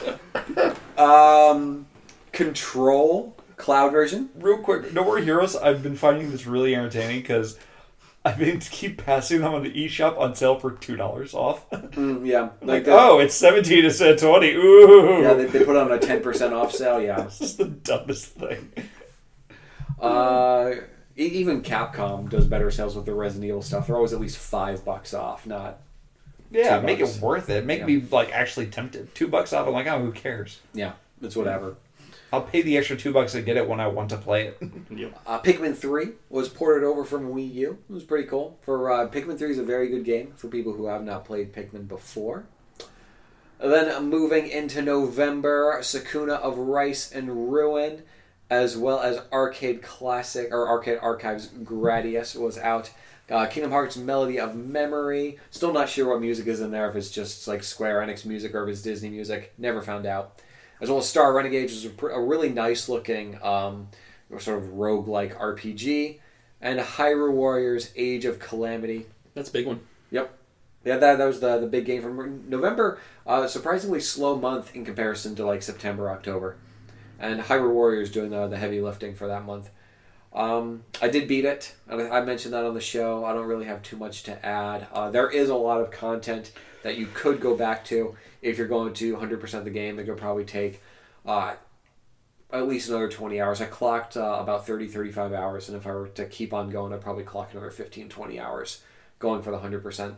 Um, Control, cloud version. Real quick, No More Heroes, I've been finding this really entertaining because I've been to keep passing them on the eShop on sale for two dollars off. Mm, yeah. Like, the- oh, it's seventeen instead of twenty. Ooh. Yeah, they, they put on a ten percent off sale, yeah. This is the dumbest thing. Uh, e- even Capcom does better sales with the Resident Evil stuff. They're always at least five bucks off, not... Yeah, Two make bucks. it worth it. Make Yeah. me, like, actually tempted. Two bucks off, I'm like, oh, who cares? Yeah, it's whatever. I'll pay the extra two bucks to get it when I want to play it. Yep. Uh, Pikmin three was ported over from Wii U. It was pretty cool. For uh, Pikmin three is a very good game for people who have not played Pikmin before. Then uh, moving into November, Sakuna of Rice and Ruin, as well as Arcade Classic or Arcade Archives Gradius was out. Uh, Kingdom Hearts Melody of Memory. Still not sure what music is in there. If it's just like Square Enix music or if it's Disney music. Never found out. As well as Star Renegades, which is a, pr- a really nice looking um, sort of roguelike R P G. And Hyrule Warriors Age of Calamity. That's a big one. Yep. Yeah, that, that was the, the big game from November. Uh, surprisingly slow month in comparison to like September, October. And Hyrule Warriors doing the, the heavy lifting for that month. Um, I did beat it. I I mentioned that on the show. I don't really have too much to add. Uh, there is a lot of content that you could go back to if you're going to one hundred percent of the game. It could probably take uh, at least another twenty hours. I clocked uh, about thirty, thirty-five hours, and if I were to keep on going, I'd probably clock another fifteen, twenty hours going for the one hundred percent.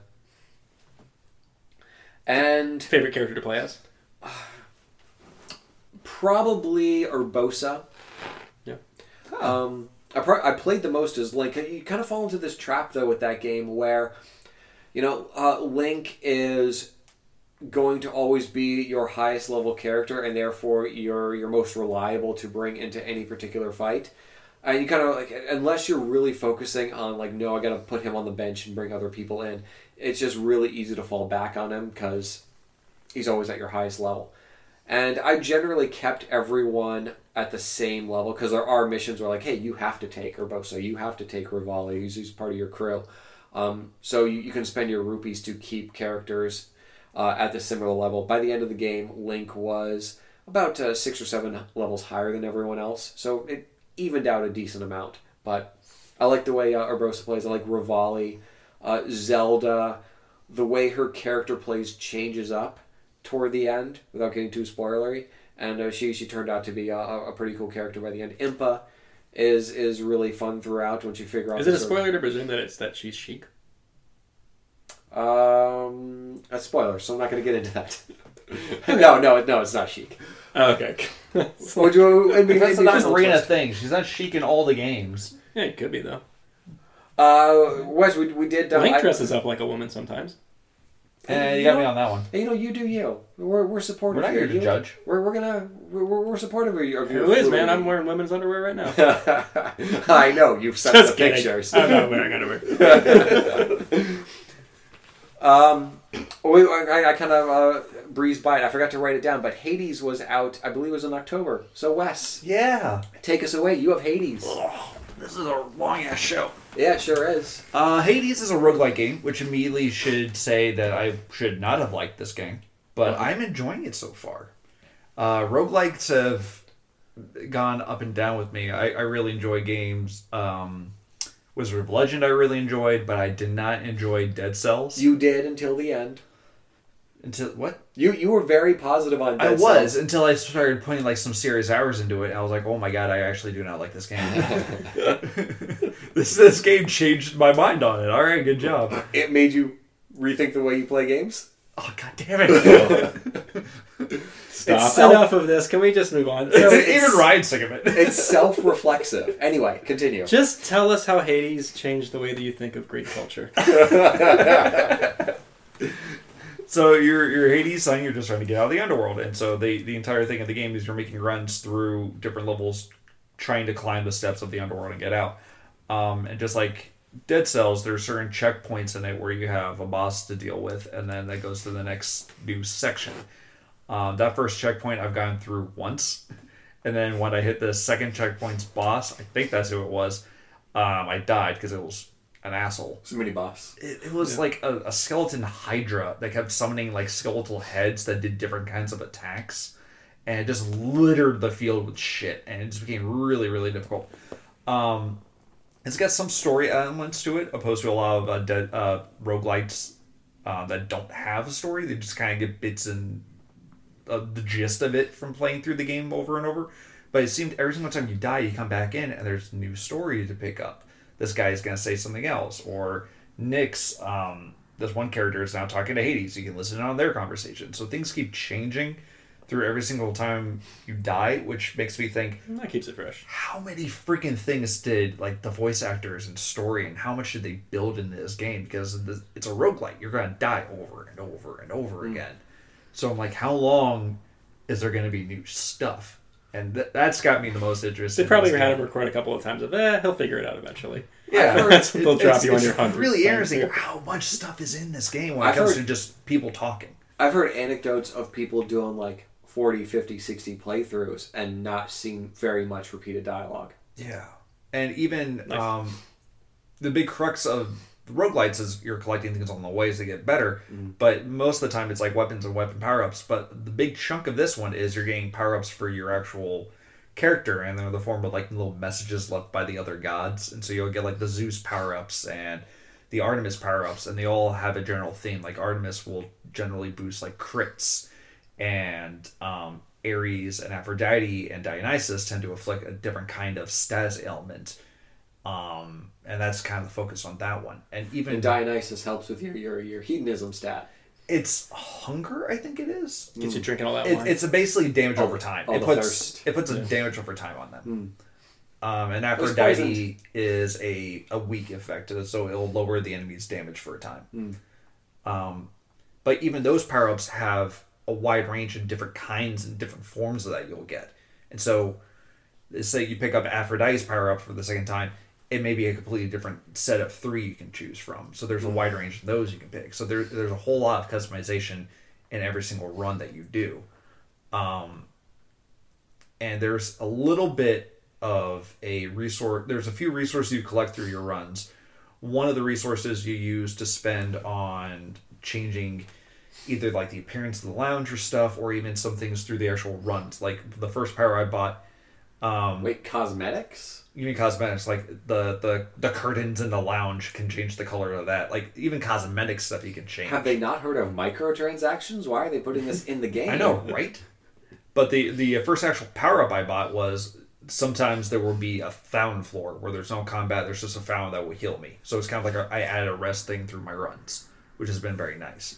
And Favorite character to play as? probably Urbosa. Yeah. Um, I, pro- I played the most as Link. You kind of fall into this trap, though, with that game where, you know, uh, Link is going to always be your highest level character and therefore you're, you're most reliable to bring into any particular fight. And you kind of, like, unless you're really focusing on, like, no, I got to put him on the bench and bring other people in, it's just really easy to fall back on him because he's always at your highest level. And I generally kept everyone at the same level because there are missions where, like, hey, you have to take Urbosa, you have to take Rivali, he's, he's part of your crew. Um, so you, you can spend your rupees to keep characters uh, at the similar level. By the end of the game, Link was about uh, six or seven levels higher than everyone else. So it evened out a decent amount. But I like the way uh, Urbosa plays. I like Rivali. Uh, Zelda, the way her character plays changes up toward the end, without getting too spoilery, and uh, she she turned out to be a, a pretty cool character by the end. Impa is is really fun throughout once you figure out. Is it a the sort spoiler to presume that it's that she's Sheik? of- Um, a spoiler, so I'm not going to get into that. no, no, no, it's not Sheik. Oh, okay. Would you? I mean, That's maybe an it's a arena twist. thing. She's not chic in all the games. Yeah, it could be though. Uh, Wes, we we did. Uh, Link I- dresses up like a woman sometimes. And you got me on that one. Hey, you know, you do you. We're we're supportive. We're not here to You- judge. We're we're gonna we're we're we're supportive of your. Of your Who is, man? fluidity. I'm wearing women's underwear right now. I know you've sent Just the kidding. pictures. I'm not wearing underwear. Um, we, I, I kind of uh, breezed by it. I forgot to write it down, but Hades was out. I believe it was in October. So Wes, Yeah. take us away. You have Hades. Oh, this is a long ass show. Yeah, it sure is. Uh, Hades is a roguelike game, which immediately should say that I should not have liked this game, but I'm enjoying it so far. Uh, roguelikes have gone up and down with me. I, I really enjoy games. Um, Wizard of Legend I really enjoyed, but I did not enjoy Dead Cells. You did until the end. Until what? You you were very positive on Dead I was Cells. until I started putting like some serious hours into it, and I was like, "Oh my god, I actually do not like this game." this this game changed my mind on it. All right, good job. It made you rethink the way you play games? Oh god damn it! Stop. It's self- Enough of this. Can we just move on? So, It's- Even Ryan's sick of it. It's self-reflexive. Anyway, continue. just tell us how Hades changed the way that you think of Greek culture. So you're you're Hades, son. You're just trying to get out of the underworld, and so the the entire thing of the game is you're making runs through different levels, trying to climb the steps of the underworld and get out. Um, and just like Dead Cells, there's certain checkpoints in it where you have a boss to deal with, and then that goes to the next new section. Um, that first checkpoint I've gone through once, and then when I hit the second checkpoint's boss, I think that's who it was. Um, I died because it was an asshole. It's a mini boss. It, it was Yeah. like a, a skeleton hydra that kept summoning like skeletal heads that did different kinds of attacks, and it just littered the field with shit, and it just became really, really difficult. Um, it's got some story elements to it, opposed to a lot of uh, dead, uh, roguelites uh, that don't have a story. They just kind of get bits and uh, the gist of it from playing through the game over and over. But it seemed every single time you die, you come back in, and there's new story to pick up. This guy is going to say something else. Or Nyx, um, this one character is now talking to Hades. You can listen in on their conversation. So things keep changing through every single time you die, which makes me think, That keeps it fresh. how many freaking things did like the voice actors and story and how much did they build into this game? Because it's a roguelite. You're going to die over and over and over Mm. again. So I'm like, how long is there going to be new stuff? And th- that's got me the most interested. They probably in this had game. him record a couple of times of, eh, he'll figure it out eventually. Yeah, That's what they'll drop it's, you on it's your hundred. really times, interesting too. how much stuff is in this game when I've it comes heard- to just people talking. I've heard anecdotes of people doing like forty, fifty, sixty playthroughs and not seeing very much repeated dialogue. Yeah, and even Nice. um, the big crux of the roguelites is you're collecting things on the ways to get better, Mm. but most of the time it's like weapons and weapon power-ups. But the big chunk of this one is you're getting power-ups for your actual character, and they're in the form of like little messages left by the other gods. And so you'll get like the Zeus power-ups and the Artemis power-ups, and they all have a general theme. Like Artemis will generally boost like crits, and um, Ares and Aphrodite and Dionysus tend to afflict a different kind of status ailment. Um, and that's kind of the focus on that one. And even And Dionysus helps with your your, your hedonism stat. it's hunger, I think it is. Gets you drinking all that It, wine. it's a basically damage Oh, over time. oh, it the puts thirst. it puts a damage over time on them. Mm. Um, and was Aphrodite is a, a weak effect, so it'll lower the enemy's damage for a time. Mm. Um, but even those power ups have a wide range of different kinds and different forms of that you'll get. And so, say you pick up Aphrodite's power up for the second time, it may be a completely different set of three you can choose from. So there's a wide range of those you can pick. So there, there's a whole lot of customization in every single run that you do. Um, and there's a little bit of a resource. There's a few resources you collect through your runs. One of the resources you use to spend on changing either like the appearance of the lounge or stuff, or even some things through the actual runs. Like the first power I bought, um, Wait, cosmetics? you mean cosmetics, like the, the, the curtains in the lounge can change the color of that. Like even cosmetic stuff you can change. Have they not heard of microtransactions? Why are they putting this in the game? I know, right? But the the first actual power up I bought was sometimes there will be a fountain floor where there's no combat. There's just a fountain that will heal me. So it's kind of like a, I added a rest thing through my runs, which has been very nice.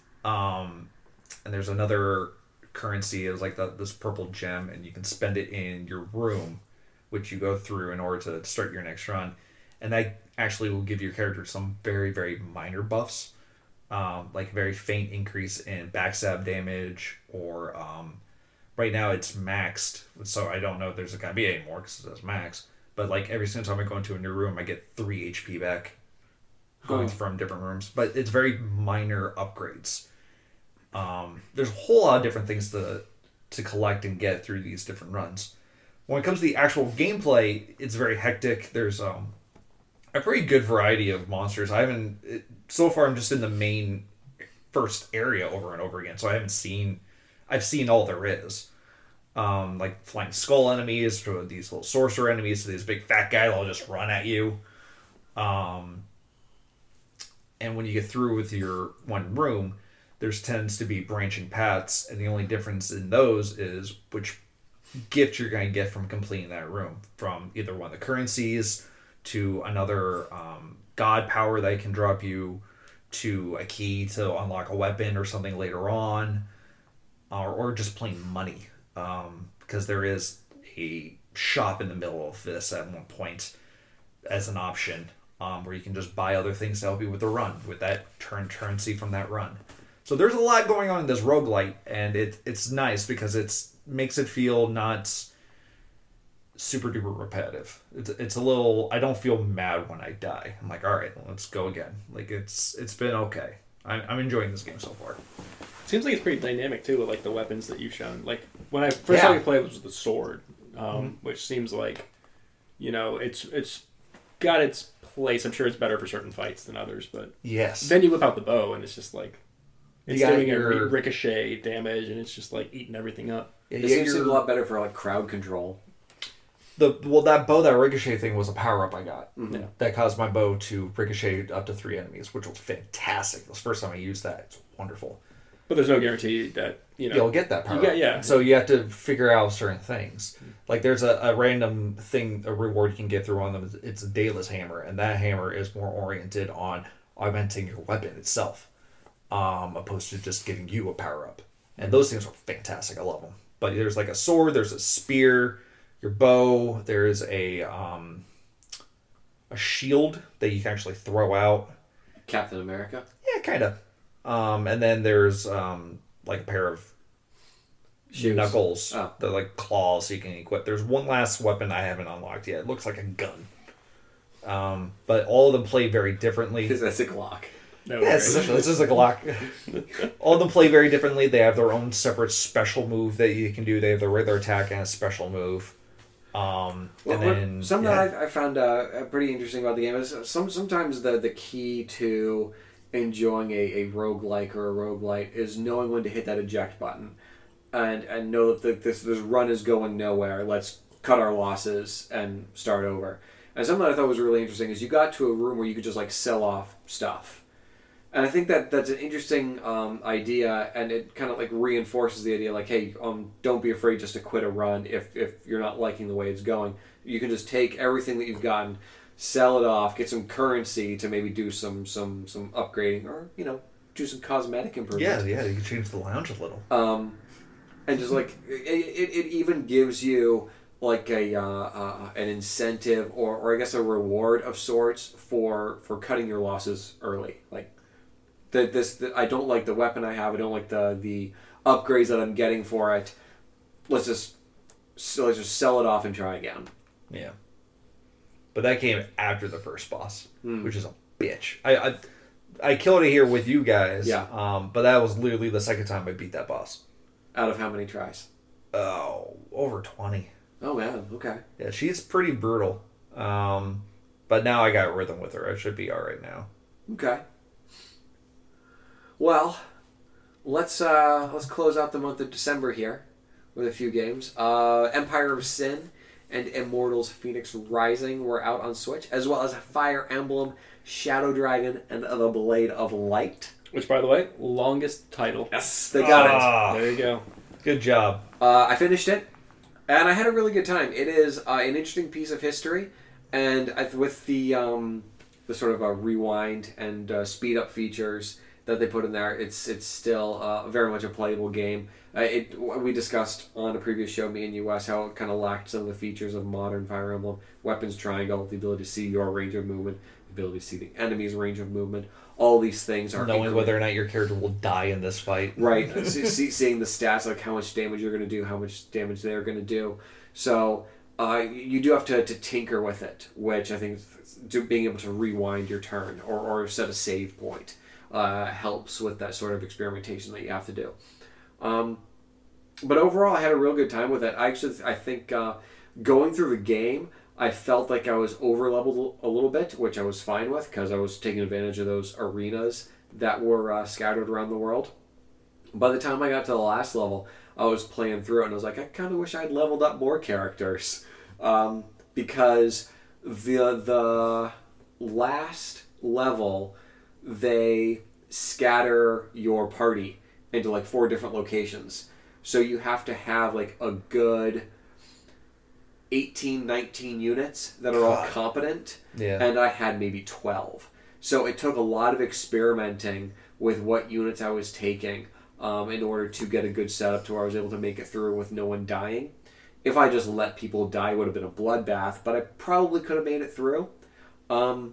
Um, and there's another currency. It was like the, this purple gem, and you can spend it in your room, which you go through in order to start your next run. And that actually will give your character some very, very minor buffs. Um, like very faint increase in backstab damage, or um, right now it's maxed, so I don't know if there's going to be any more because it says max. But like every single time I go into a new room, I get three H P back going Oh. from different rooms. But it's very minor upgrades. Um, there's a whole lot of different things to to collect and get through these different runs. When it comes to the actual gameplay, it's very hectic. There's um, a pretty good variety of monsters. I haven't it, so far. I'm just in the main first area over and over again, so I haven't seen. I've seen all there is. Um, like flying skull enemies to these little sorcerer enemies to these big fat guy that'll just run at you. Um, and when you get through with your one room, there's tends to be branching paths, and the only difference in those is which gift you're going to get from completing that room, from either one of the currencies to another um, god power that can drop you, to a key to unlock a weapon or something later on, or, or just plain money. Um, because there is a shop in the middle of this at one point as an option, um, where you can just buy other things to help you with the run, with that turn currency from that run. So there's a lot going on in this roguelite, and it it's nice because it's makes it feel not super duper repetitive. It's it's a little. I don't feel mad when I die. I'm like, all right, let's go again. Like it's it's been okay. I'm I'm enjoying this game so far. Seems like it's pretty dynamic too, with like the weapons that you've shown. Like when I first Yeah. time we played was the sword, um, Mm-hmm. which seems like, you know, it's it's got its place. I'm sure it's better for certain fights than others, but Yes. then you whip out the bow and it's just like it's You got doing a your- re- ricochet damage and it's just like eating everything up. Yeah, It you seems get to be a your- lot better for like crowd control. The well, that bow, that ricochet thing was a power up I got. Yeah. That caused my bow to ricochet up to three enemies, which was fantastic. It was the first time I used that. It's wonderful. But there's no guarantee that you know You'll get that power. You get- yeah. So you have to figure out certain things. Like there's a, a random thing, a reward you can get through one of them. It's a Daedalus hammer, and that hammer is more oriented on augmenting your weapon itself, um, opposed to just giving you a power up. And those things are fantastic. I love them. But there's like a sword, there's a spear, your bow. There's a um, a shield that you can actually throw out. Captain America. Yeah, kind of. Um, and then there's um, like a pair of Shoes. knuckles, Oh. the like claws you can equip. There's one last weapon I haven't unlocked yet. It looks like a gun. Um, but all of them play very differently. Because that's a Glock. no Yes, guarantee. this is a Glock. All of them play very differently. They have their own separate special move that you can do. They have their regular attack and a special move. Um, Well, and what- then something yeah. I, I found uh, pretty interesting about the game is some sometimes the the key to enjoying a, a roguelike or a roguelite is knowing when to hit that eject button and and know that the, this this run is going nowhere. Let's cut our losses and start over. And something that I thought was really interesting is you got to a room where you could just like sell off stuff. And I think that that's an interesting um, idea, and it kind of like reinforces the idea, like, hey, um, don't be afraid just to quit a run if if you're not liking the way it's going. You can just take everything that you've gotten, sell it off, get some currency to maybe do some some some upgrading, or you know, do some cosmetic yeah, improvements. yeah, you can change the lounge a little. Um, and just like it, it, it even gives you like a uh, uh, an incentive or, or I guess a reward of sorts for for cutting your losses early. Like that this that I don't like the weapon I have. I don't like the the upgrades that I'm getting for it. Let's just so let's just sell it off and try again. Yeah. But that came after the first boss, Mm. which is a bitch. I, I I killed it here with you guys. Yeah. Um, but that was literally the second time I beat that boss. Out of how many tries? Oh, over twenty. Oh man, okay. Yeah, she's pretty brutal. Um, but now I got rhythm with her. I should be all right now. Okay. Well, let's uh, let's close out the month of December here with a few games. Uh, Empire of Sin and Immortals: Phoenix Rising were out on Switch, as well as Fire Emblem, Shadow Dragon, and The Blade of Light. Which, by the way, longest title. Yes, they got it. Ah, There you go. good job. Uh, I finished it, and I had a really good time. It is uh, an interesting piece of history, and I, with the um, the sort of uh, rewind and uh, speed up features that they put in there, it's it's still uh, very much a playable game. Uh, it we discussed on a previous show, me and you, Wes, how it kind of lacked some of the features of modern Fire Emblem: weapons triangle, the ability to see your range of movement, the ability to see the enemy's range of movement. All these things are Knowing increment- whether or not your character will die in this fight. Right, see, see, seeing the stats, like how much damage you're going to do, how much damage they're going to do. So uh, you do have to, to tinker with it, which I think to being able to rewind your turn or, or set a save point uh, helps with that sort of experimentation that you have to do. Um, but overall, I had a real good time with it. I actually, I think uh, going through the game, I felt like I was over leveled a little bit, which I was fine with because I was taking advantage of those arenas that were uh, scattered around the world. By the time I got to the last level, I was playing through it and I was like, I kind of wish I'd leveled up more characters. Um, because the the last level, they scatter your party into like four different locations. So you have to have like a good eighteen, nineteen units that are all God. competent. Yeah. And I had maybe twelve. So it took a lot of experimenting with what units I was taking um, in order to get a good setup to where I was able to make it through with no one dying. If I just let people die, it would have been a bloodbath, but I probably could have made it through. Um,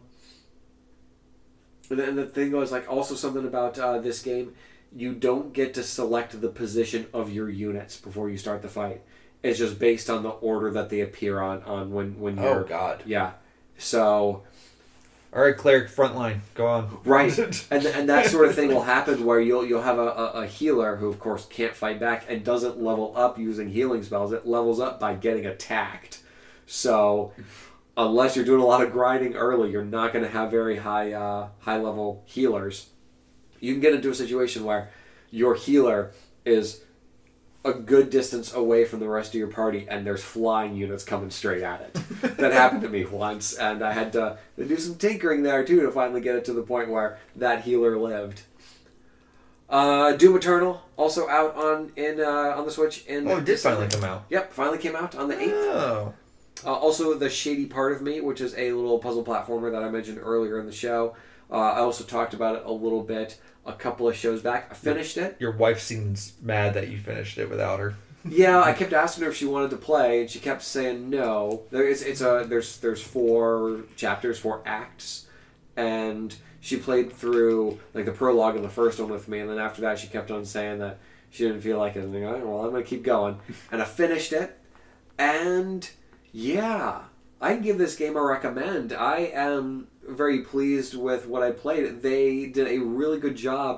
and then the thing was, like, also something about uh, this game, you don't get to select the position of your units before you start the fight. It's just based on the order that they appear on, on when, when you're... Oh, God. Yeah. So... All right, cleric, frontline. Go on. Right, and and that sort of thing will happen where you'll you'll have a, a, a healer who, of course, can't fight back and doesn't level up using healing spells. It levels up by getting attacked. So, unless you're doing a lot of grinding early, you're not going to have very high uh, high level healers. You can get into a situation where your healer is a good distance away from the rest of your party, and there's flying units coming straight at it. That happened to me once, and I had to do some tinkering there too to finally get it to the point where that healer lived. Uh, Doom Eternal also out on in uh, on the Switch. In Oh, it did finally come out. Yep, finally came out on the eighth. Oh. Uh, also, The Shady Part of Me, which is a little puzzle platformer that I mentioned earlier in the show. Uh, I also talked about it a little bit a couple of shows back. I finished it. Your wife seems mad that you finished it without her. Yeah, I kept asking her if she wanted to play, and she kept saying no. There is it's a there's there's four chapters, four acts, and she played through like the prologue in the first one with me, and then after that she kept on saying that she didn't feel like it. And I'm like, well, I'm gonna keep going, and I finished it, and yeah, I can give this game a recommend. I am very pleased with what I played. They did a really good job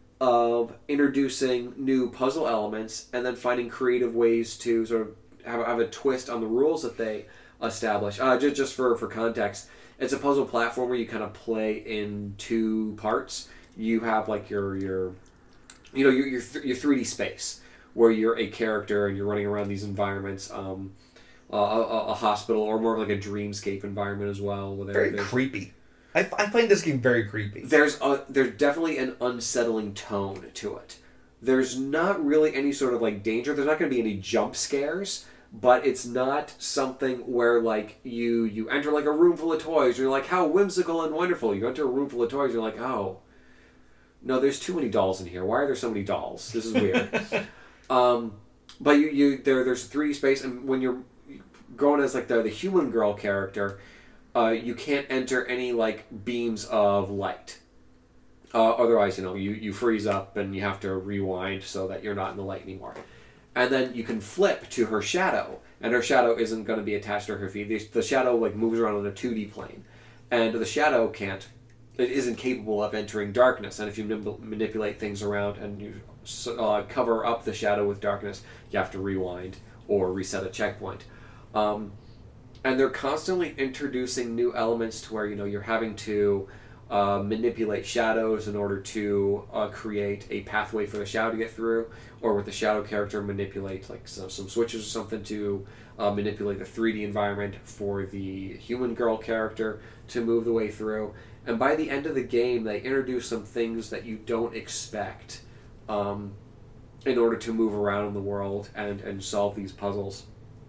of introducing new puzzle elements and then finding creative ways to sort of have, have a twist on the rules that they establish. Uh, just, just for, for context, it's a puzzle platform where you kind of play in two parts. You have like your your you know your your, th- your three D space where you're a character and you're running around these environments. Um, uh, a, a hospital or more of like a dreamscape environment as well. Where Very there's- creepy. I, I find this game very creepy. There's a, there's definitely an unsettling tone to it. There's not really any sort of like danger. There's not going to be any jump scares, but it's not something where like you you enter like a room full of toys and you're like, how whimsical and wonderful. You enter a room full of toys and you're like, oh, no, there's too many dolls in here. Why are there so many dolls? This is weird. um, but you you there there's three D space, and when you're going as like the the human girl character, Uh, you can't enter any like beams of light. Uh, otherwise, you know, you, you freeze up and you have to rewind so that you're not in the light anymore. And then you can flip to her shadow, and her shadow isn't going to be attached to her feet. The, the shadow like moves around on a two D plane, and the shadow can't. It isn't capable of entering darkness. And if you manip- manipulate things around and you uh, cover up the shadow with darkness, you have to rewind or reset a checkpoint. Um, And they're constantly introducing new elements to where, you know, you're having to uh, manipulate shadows in order to uh, create a pathway for the shadow to get through, or with the shadow character manipulate like some, some switches or something to uh, manipulate the three D environment for the human girl character to move the way through. And by the end of the game, they introduce some things that you don't expect um, in order to move around in the world and, and solve these puzzles.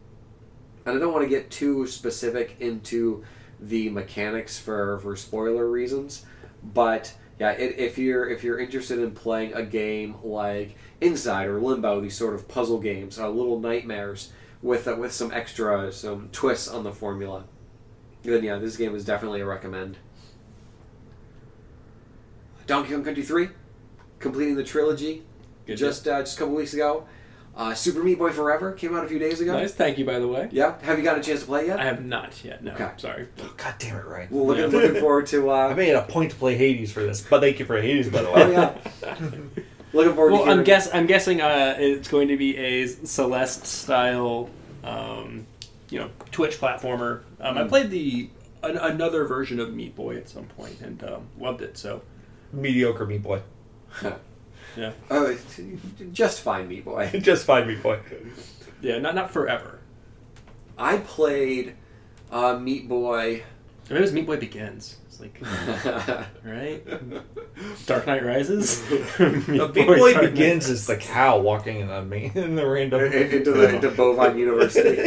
And I don't want to get too specific into the mechanics for, for spoiler reasons, but yeah, it, if you're if you're interested in playing a game like Inside or Limbo, these sort of puzzle games, uh, little nightmares with uh, with some extra some twists on the formula, then yeah, this game is definitely a recommend. Donkey Kong Country three, completing the trilogy, Good just uh, just a couple weeks ago. Uh, Super Meat Boy Forever came out a few days ago. Nice, thank you, by the way. Yeah, have you gotten a chance to play it yet? I have not yet. No, Okay. sorry. Oh, God damn it, Ryan. Well, looking, Yeah. looking forward to. I Uh, made it a point to play Hades for this, but thank you for Hades, by the way. oh yeah. Looking forward Well, to. I'm hearing- guess I'm guessing uh, it's going to be a Celeste style, um, you know, Twitch platformer. Um, I Mm. played the an, another version of Meat Boy at some point and um, loved it. So Mediocre Meat Boy. yeah, Oh, just fine, Meat Boy. Just fine, Meat Boy. yeah, not not forever. I played uh, Meat Boy Or maybe it was Meat Boy Begins. It's like, right? Dark Knight Rises. The Meat Boy Dark Begins Knight. Is the cow walking in the main, in the random into the into Bovine University.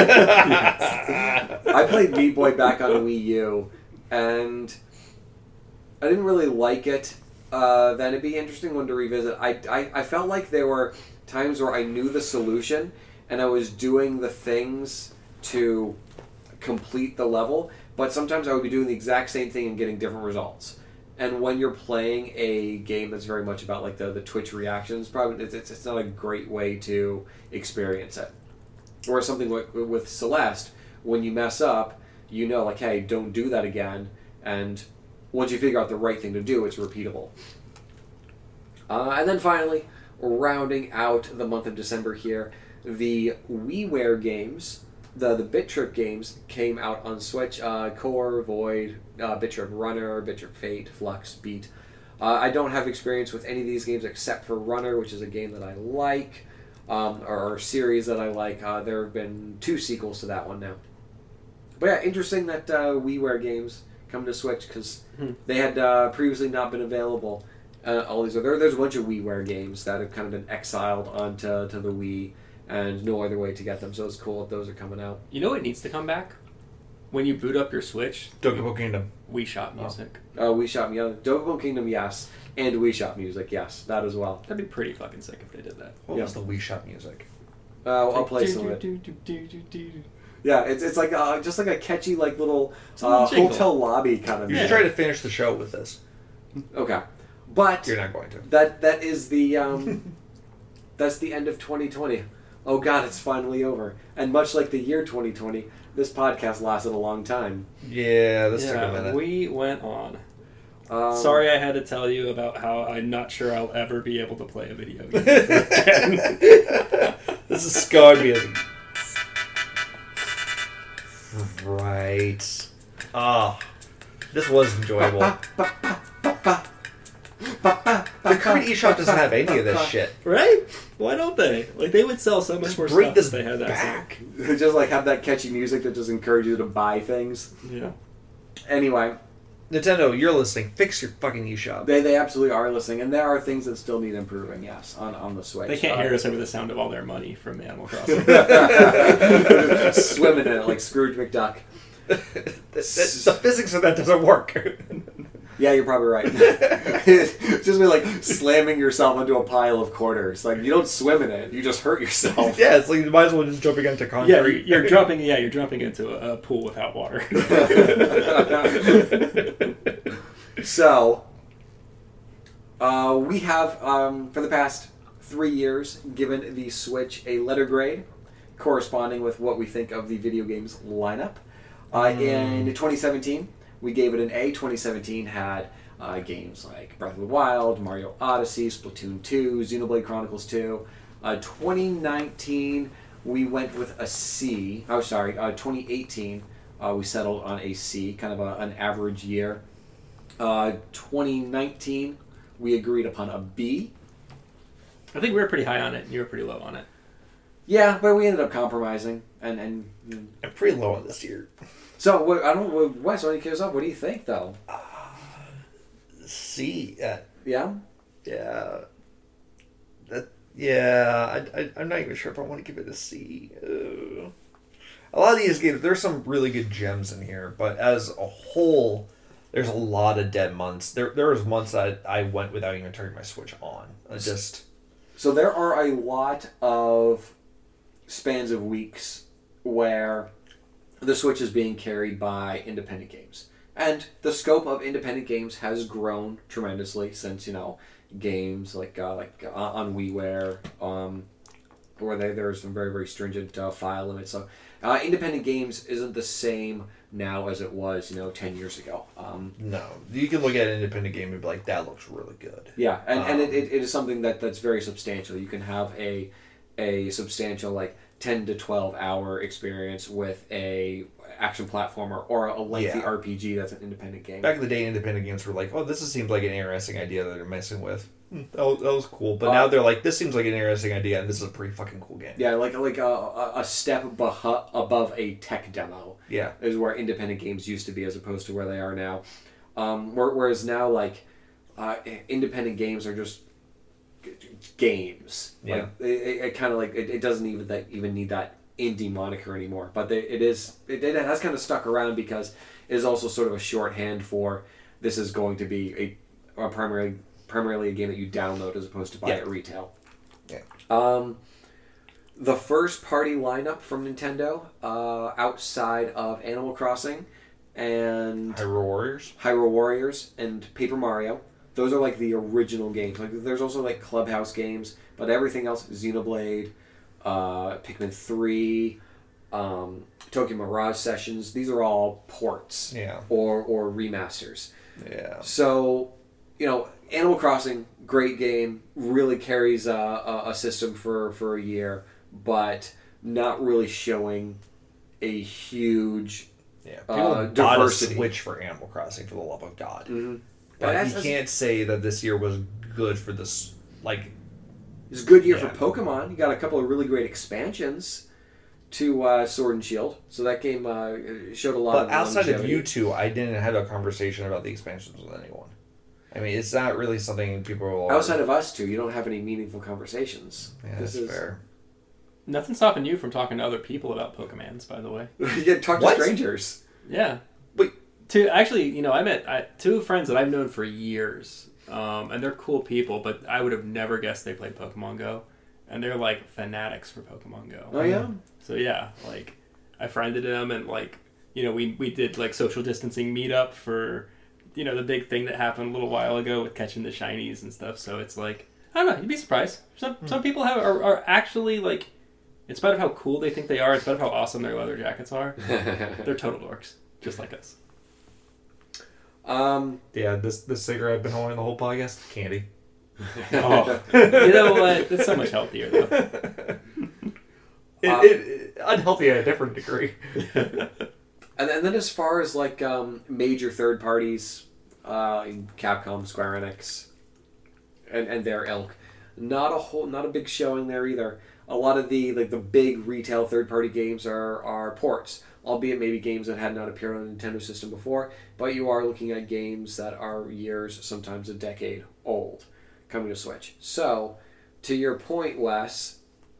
I played Meat Boy back on Wii U, and I didn't really like it. Uh, then it'd be an interesting one to revisit. I, I I felt like there were times where I knew the solution, and I was doing the things to complete the level, but sometimes I would be doing the exact same thing and getting different results. And when you're playing a game that's very much about like the, the Twitch reactions, probably it's, it's not a great way to experience it. Or something like with Celeste, when you mess up, you know, like, hey, don't do that again. And once you figure out the right thing to do, it's repeatable. Uh, and then finally, rounding out the month of December here, the WiiWare games, the the Bit Trip games came out on Switch. Uh, Core, Void, uh, Bit Trip Runner, Bit Trip Fate, Flux, Beat. Uh, I don't have experience with any of these games except for Runner, which is a game that I like, um, or a series that I like. Uh, there have been two sequels to that one now. But yeah, interesting that uh, WiiWare games come to Switch, because hmm. they had uh, previously not been available. Uh, all these other, there's a bunch of WiiWare games that have kind of been exiled onto to the Wii, and no other way to get them, so it's cool if those are coming out. You know what needs to come back? When you boot up your Switch, Dokapon Kingdom. Wii Shop Music. Oh, uh, Wii Shop Music. Dokapon Kingdom, yes. And Wii Shop Music, yes. That as well. That'd be pretty fucking sick if they did that. What yeah. was the Wii Shop Music? Uh, I'll play some of it. Yeah, it's it's like uh, just like a catchy like little uh, hotel lobby kind of. You should try to finish the show with this. Okay, but you're not going to. That that is the um, that's the end of twenty twenty. Oh God, it's finally over. And much like the year twenty twenty, this podcast lasted a long time. Yeah, this yeah, took a minute. We went on. Um, Sorry I had to tell you about how I'm not sure I'll ever be able to play a video game again. This is scarred me. Right. Ah, oh, this was enjoyable. The current eShop doesn't have any of this shit. Right? Why don't they? Like, they would sell so much just more bring stuff this if they had that back. Just like have that catchy music that just encourages you to buy things. Yeah. Anyway. Nintendo, you're listening. Fix your fucking eShop. They they absolutely are listening, and there are things that still need improving, yes, on, on the Switch. They can't uh, hear us over the sound of all their money from Animal Crossing. Swimming in it like Scrooge McDuck. the, the, the physics of that doesn't work. Yeah, you're probably right. It's just be like slamming yourself into a pile of quarters. Like, you don't swim in it, you just hurt yourself. Yeah, it's like you might as well just jumping into concrete. Yeah, you're jumping. Yeah, you're jumping into a, a pool without water. So, uh, we have um, for the past three years given the Switch a letter grade, corresponding with what we think of the video games lineup. Uh, mm. In twenty seventeen, we gave it an A. twenty seventeen had uh, games like Breath of the Wild, Mario Odyssey, Splatoon two, Xenoblade Chronicles two. Uh, twenty nineteen, we went with a C. Oh, sorry. Uh, twenty eighteen, uh, we settled on a C, kind of a, an average year. Uh, twenty nineteen, we agreed upon a B. I think we were pretty high on it, and you were pretty low on it. Yeah, but we ended up compromising, and and I'm pretty low on this year. So what, I don't. Wes, why don't you kick us off? What do you think, though? Uh, C. Uh, yeah. Yeah. That. Yeah. I, I. I'm not even sure if I want to give it a C. Uh, a lot of these games, there's some really good gems in here, but as a whole, there's a lot of dead months. There, there was months that I went without even turning my Switch on. I just. So there are a lot of spans of weeks where the Switch is being carried by independent games. And the scope of independent games has grown tremendously since, you know, games like uh, like uh, on WiiWare, um, where they, there are some very, very stringent uh, file limits. So uh, independent games isn't the same now as it was, you know, ten years ago. Um, no. You can look at an independent game and be like, that looks really good. Yeah, and, um, and it, it, it is something that, that's very substantial. You can have a a substantial, like, ten to twelve hour experience with a action platformer or a lengthy yeah. R P G that's an independent game. Back in the day, independent games were like, oh, this seems like an interesting idea that they're messing with. That was, that was cool. But Uh, now they're like, this seems like an interesting idea, and this is a pretty fucking cool game. Yeah, like like a, a, a step behu- above a tech demo Yeah. is where independent games used to be as opposed to where they are now. Um, where- whereas now, like, uh, independent games are just g- g- games. Yeah. Like, it, it, it kind of like, it, it doesn't even that even need that indie moniker anymore. But they, it is, it, it has kind of stuck around because it is also sort of a shorthand for this is going to be a, a primarily primarily a game that you download as opposed to buy Yeah. at retail. Yeah. Um, the first party lineup from Nintendo, uh, outside of Animal Crossing and Hyrule Warriors. Hyrule Warriors and Paper Mario, those are like the original games. Like there's also like Clubhouse games, but everything else, Xenoblade, uh, Pikmin three, um, Tokyo Mirage Sessions, these are all ports Yeah. or or remasters. Yeah. So, you know, Animal Crossing, great game, really carries a, a, a system for, for a year, but not really showing a huge Yeah. Uh, People bought diversity. a Switch for Animal Crossing, for the love of God. Mm-hmm. But That's- you that's- can't say that this year was good for this. Like, It's a good year Yeah. for Pokemon. You got a couple of really great expansions to uh, Sword and Shield, so that game uh, showed a lot but of outside of longevity. you two, I didn't have a conversation about the expansions with anyone. I mean, it's not really something people are. Outside of us two, you don't have any meaningful conversations. Yeah, this that's is fair. Nothing's stopping you from talking to other people about Pokemans, by the way. you get talk to What? strangers. Yeah. Wait. Two actually, you know, I met I, two friends that I've known for years, um, and they're cool people. But I would have never guessed they played Pokemon Go, and they're like fanatics for Pokemon Go. Oh yeah. So yeah, like I friended them, and like you know, we we did like social distancing meetup for you know the big thing that happened a little while ago with catching the shinies and stuff. So it's like I don't know, you'd be surprised. Some Hmm. some people have are, are actually like, in spite of how cool they think they are, in spite of how awesome their leather jackets are, they're total dorks, just like us. um. Yeah, this this cigarette I've been holding the whole podcast, candy. Oh, you know what? It's so much healthier though. It, Uh, it, it, unhealthy at a different degree. And then, and then as far as like um, major third parties, uh, Capcom, Square Enix, and, and their ilk, not a whole, not a big showing there either. A lot of the like the big retail third party games are are ports, albeit maybe games that had not appeared on a Nintendo system before. But you are looking at games that are years, sometimes a decade old, coming to Switch. So, to your point, Wes,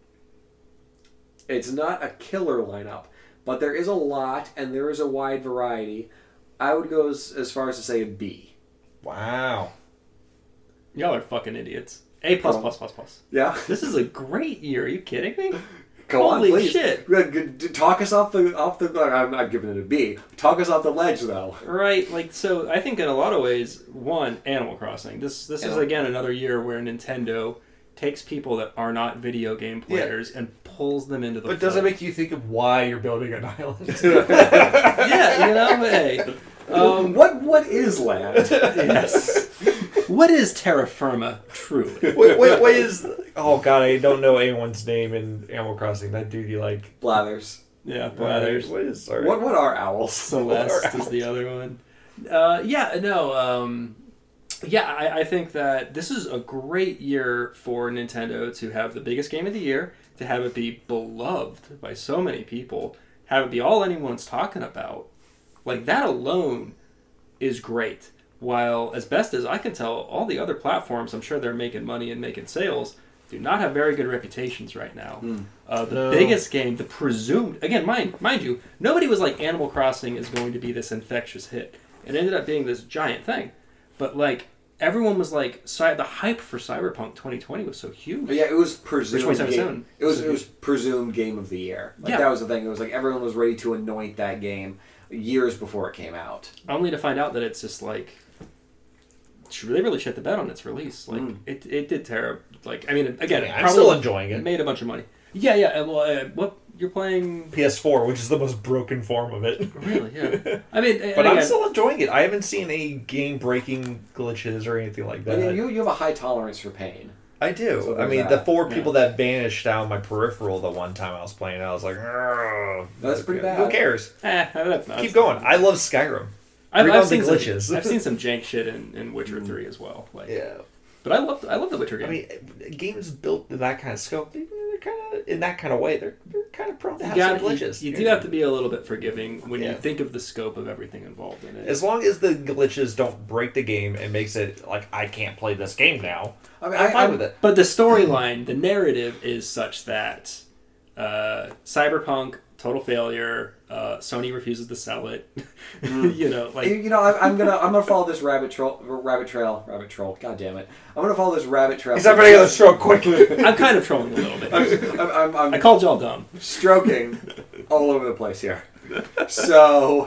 it's not a killer lineup, but there is a lot and there is a wide variety. I would go as, as far as to say a B. Wow. Y'all are fucking idiots. A plus Oh. plus plus plus. Yeah? This is a great year. Are you kidding me? Go Holy on, please. shit. Talk us off the off the. I'm not giving it a B. Talk us off the ledge, though. Right, like so. I think in a lot of ways, one, Animal Crossing. This this is Animal- again another year where Nintendo takes people that are not video game players and pulls them into the. But does it fold. make you think of why you're building an island? Yeah, you know, hey. Um, what what is land? yes. What is terra firma, truly? wait, wait, what is? Oh God, I don't know anyone's name in Animal Crossing. That dude you like? Blathers. Yeah, Blathers. What is? Sorry. What what are owls? Celeste is the other one. Uh, yeah, no. Um, yeah, I, I think that this is a great year for Nintendo to have the biggest game of the year, to have it be beloved by so many people, have it be all anyone's talking about. Like, that alone is great. While, as best as I can tell, all the other platforms, I'm sure they're making money and making sales, do not have very good reputations right now. Mm. Uh, the No. biggest game, the presumed... Again, mind, mind you, nobody was like, Animal Crossing is going to be this infectious hit. It ended up being this giant thing. But, like, everyone was like... Cy- the hype for Cyberpunk twenty twenty was so huge. But yeah, it was presumed. twenty seventeen. Game, it was it was presumed game of the year. Like Yeah. that was the thing. It was like everyone was ready to anoint that game years before it came out. Only to find out that it's just like... They really shit the bed on its release. Like, Mm. it, it did terrible. Like, I mean, again, Yeah, it I'm probably still enjoying it. made a bunch of money. Yeah, yeah. uh, Well, uh, what you're playing? P S four, which is the most broken form of it. Really? Yeah. I mean, and But I'm again, still enjoying it. I haven't seen any game-breaking glitches or anything like I that. mean, you you have a high tolerance for pain. I do. So I there's mean, that. the four Yeah. people that vanished down my peripheral the one time I was playing, I was like, "Ugh." That's pretty Who bad. cares? eh, that's not. Keep going. I love Skyrim. I've, Read I've on the seen some, glitches. I've seen some jank shit in, in Witcher three as well. Like, Yeah. But I love I love the Witcher game. I mean, games built in that kind of scope, they're kind of in that kind of way. They're they're kind of prone to have gotta, some glitches. You, you do have to be a little bit forgiving when Yeah. you think of the scope of everything involved in it. As long as the glitches don't break the game and makes it like I can't play this game now, I mean, I'm I, fine I'm, with it. But the storyline, the narrative is such that uh, Cyberpunk, total failure. Uh, Sony refuses to sell it. you know, like You know, I, I'm gonna I'm gonna follow this rabbit trail, rabbit trail, rabbit trail. God damn it! I'm gonna follow this rabbit trail. He's everybody on the stroke quickly. I'm kind of trolling a little bit. I'm, I'm, I'm, I'm I called y'all dumb. stroking all over the place here. So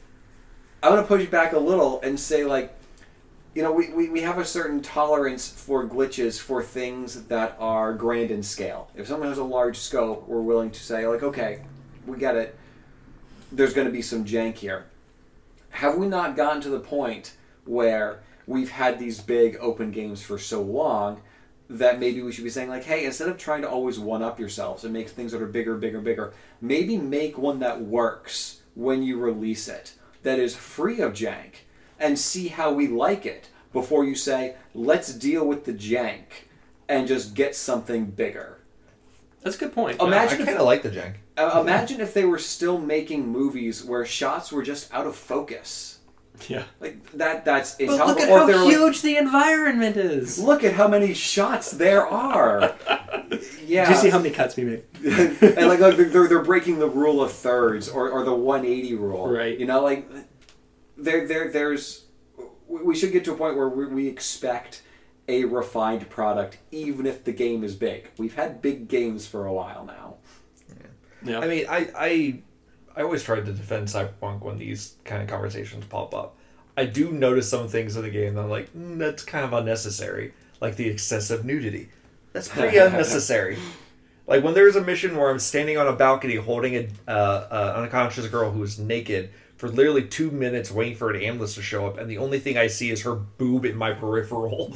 I'm gonna push back a little and say, like, you know, we, we, we have a certain tolerance for glitches for things that are grand in scale. If someone has a large scope, we're willing to say, like, okay, we get it. There's going to be some jank here. Have we not gotten to the point where we've had these big open games for so long that maybe we should be saying, like, hey, instead of trying to always one-up yourselves and make things that are bigger, bigger, bigger, maybe make one that works when you release it, that is free of jank, and see how we like it before you say, let's deal with the jank and just get something bigger. That's a good point. Imagine I if- kind of like the jank. Uh, imagine if they were still making movies where shots were just out of focus. Yeah. Like that that's But intolerable. look at Or if how they were like, huge the environment is. look at how many shots there are. Yeah. Did you see how many cuts we made? and like, like they're, they're breaking the rule of thirds or, or the one eighty rule. Right. You know, like there there there's we should get to a point where we, we expect a refined product even if the game is big. We've had big games for a while now. Yeah. I mean, I, I I always try to defend Cyberpunk when these kind of conversations pop up. I do notice some things in the game that I'm like, mm, that's kind of unnecessary. Like the excessive nudity. That's pretty unnecessary. Like when there's a mission where I'm standing on a balcony holding a uh, uh, unconscious girl who's naked for literally two minutes waiting for an ambulance to show up, and the only thing I see is her boob in my peripheral.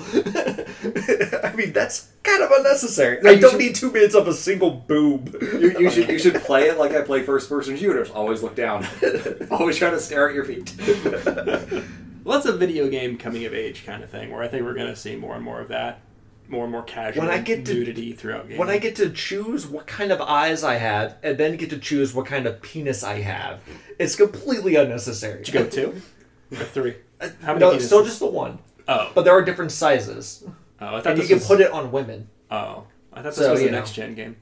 I mean, that's kind of unnecessary. No, I you don't should- need two minutes of a single boob. You, you should you should play it like I play first person shooters. Always look down. Always try to stare at your feet. Well, that's a video game coming of age kind of thing, where I think we're going to see more and more of that, more and more casual When I get to- nudity throughout games. When I get to choose what kind of eyes I have, and then get to choose what kind of penis I have, it's completely unnecessary. Did you go two or three? How many No, penises? it's still just the one. Oh, But there are different sizes, oh, I thought and you this can was, put it on women. Oh, I thought this So, was a you know. next gen game.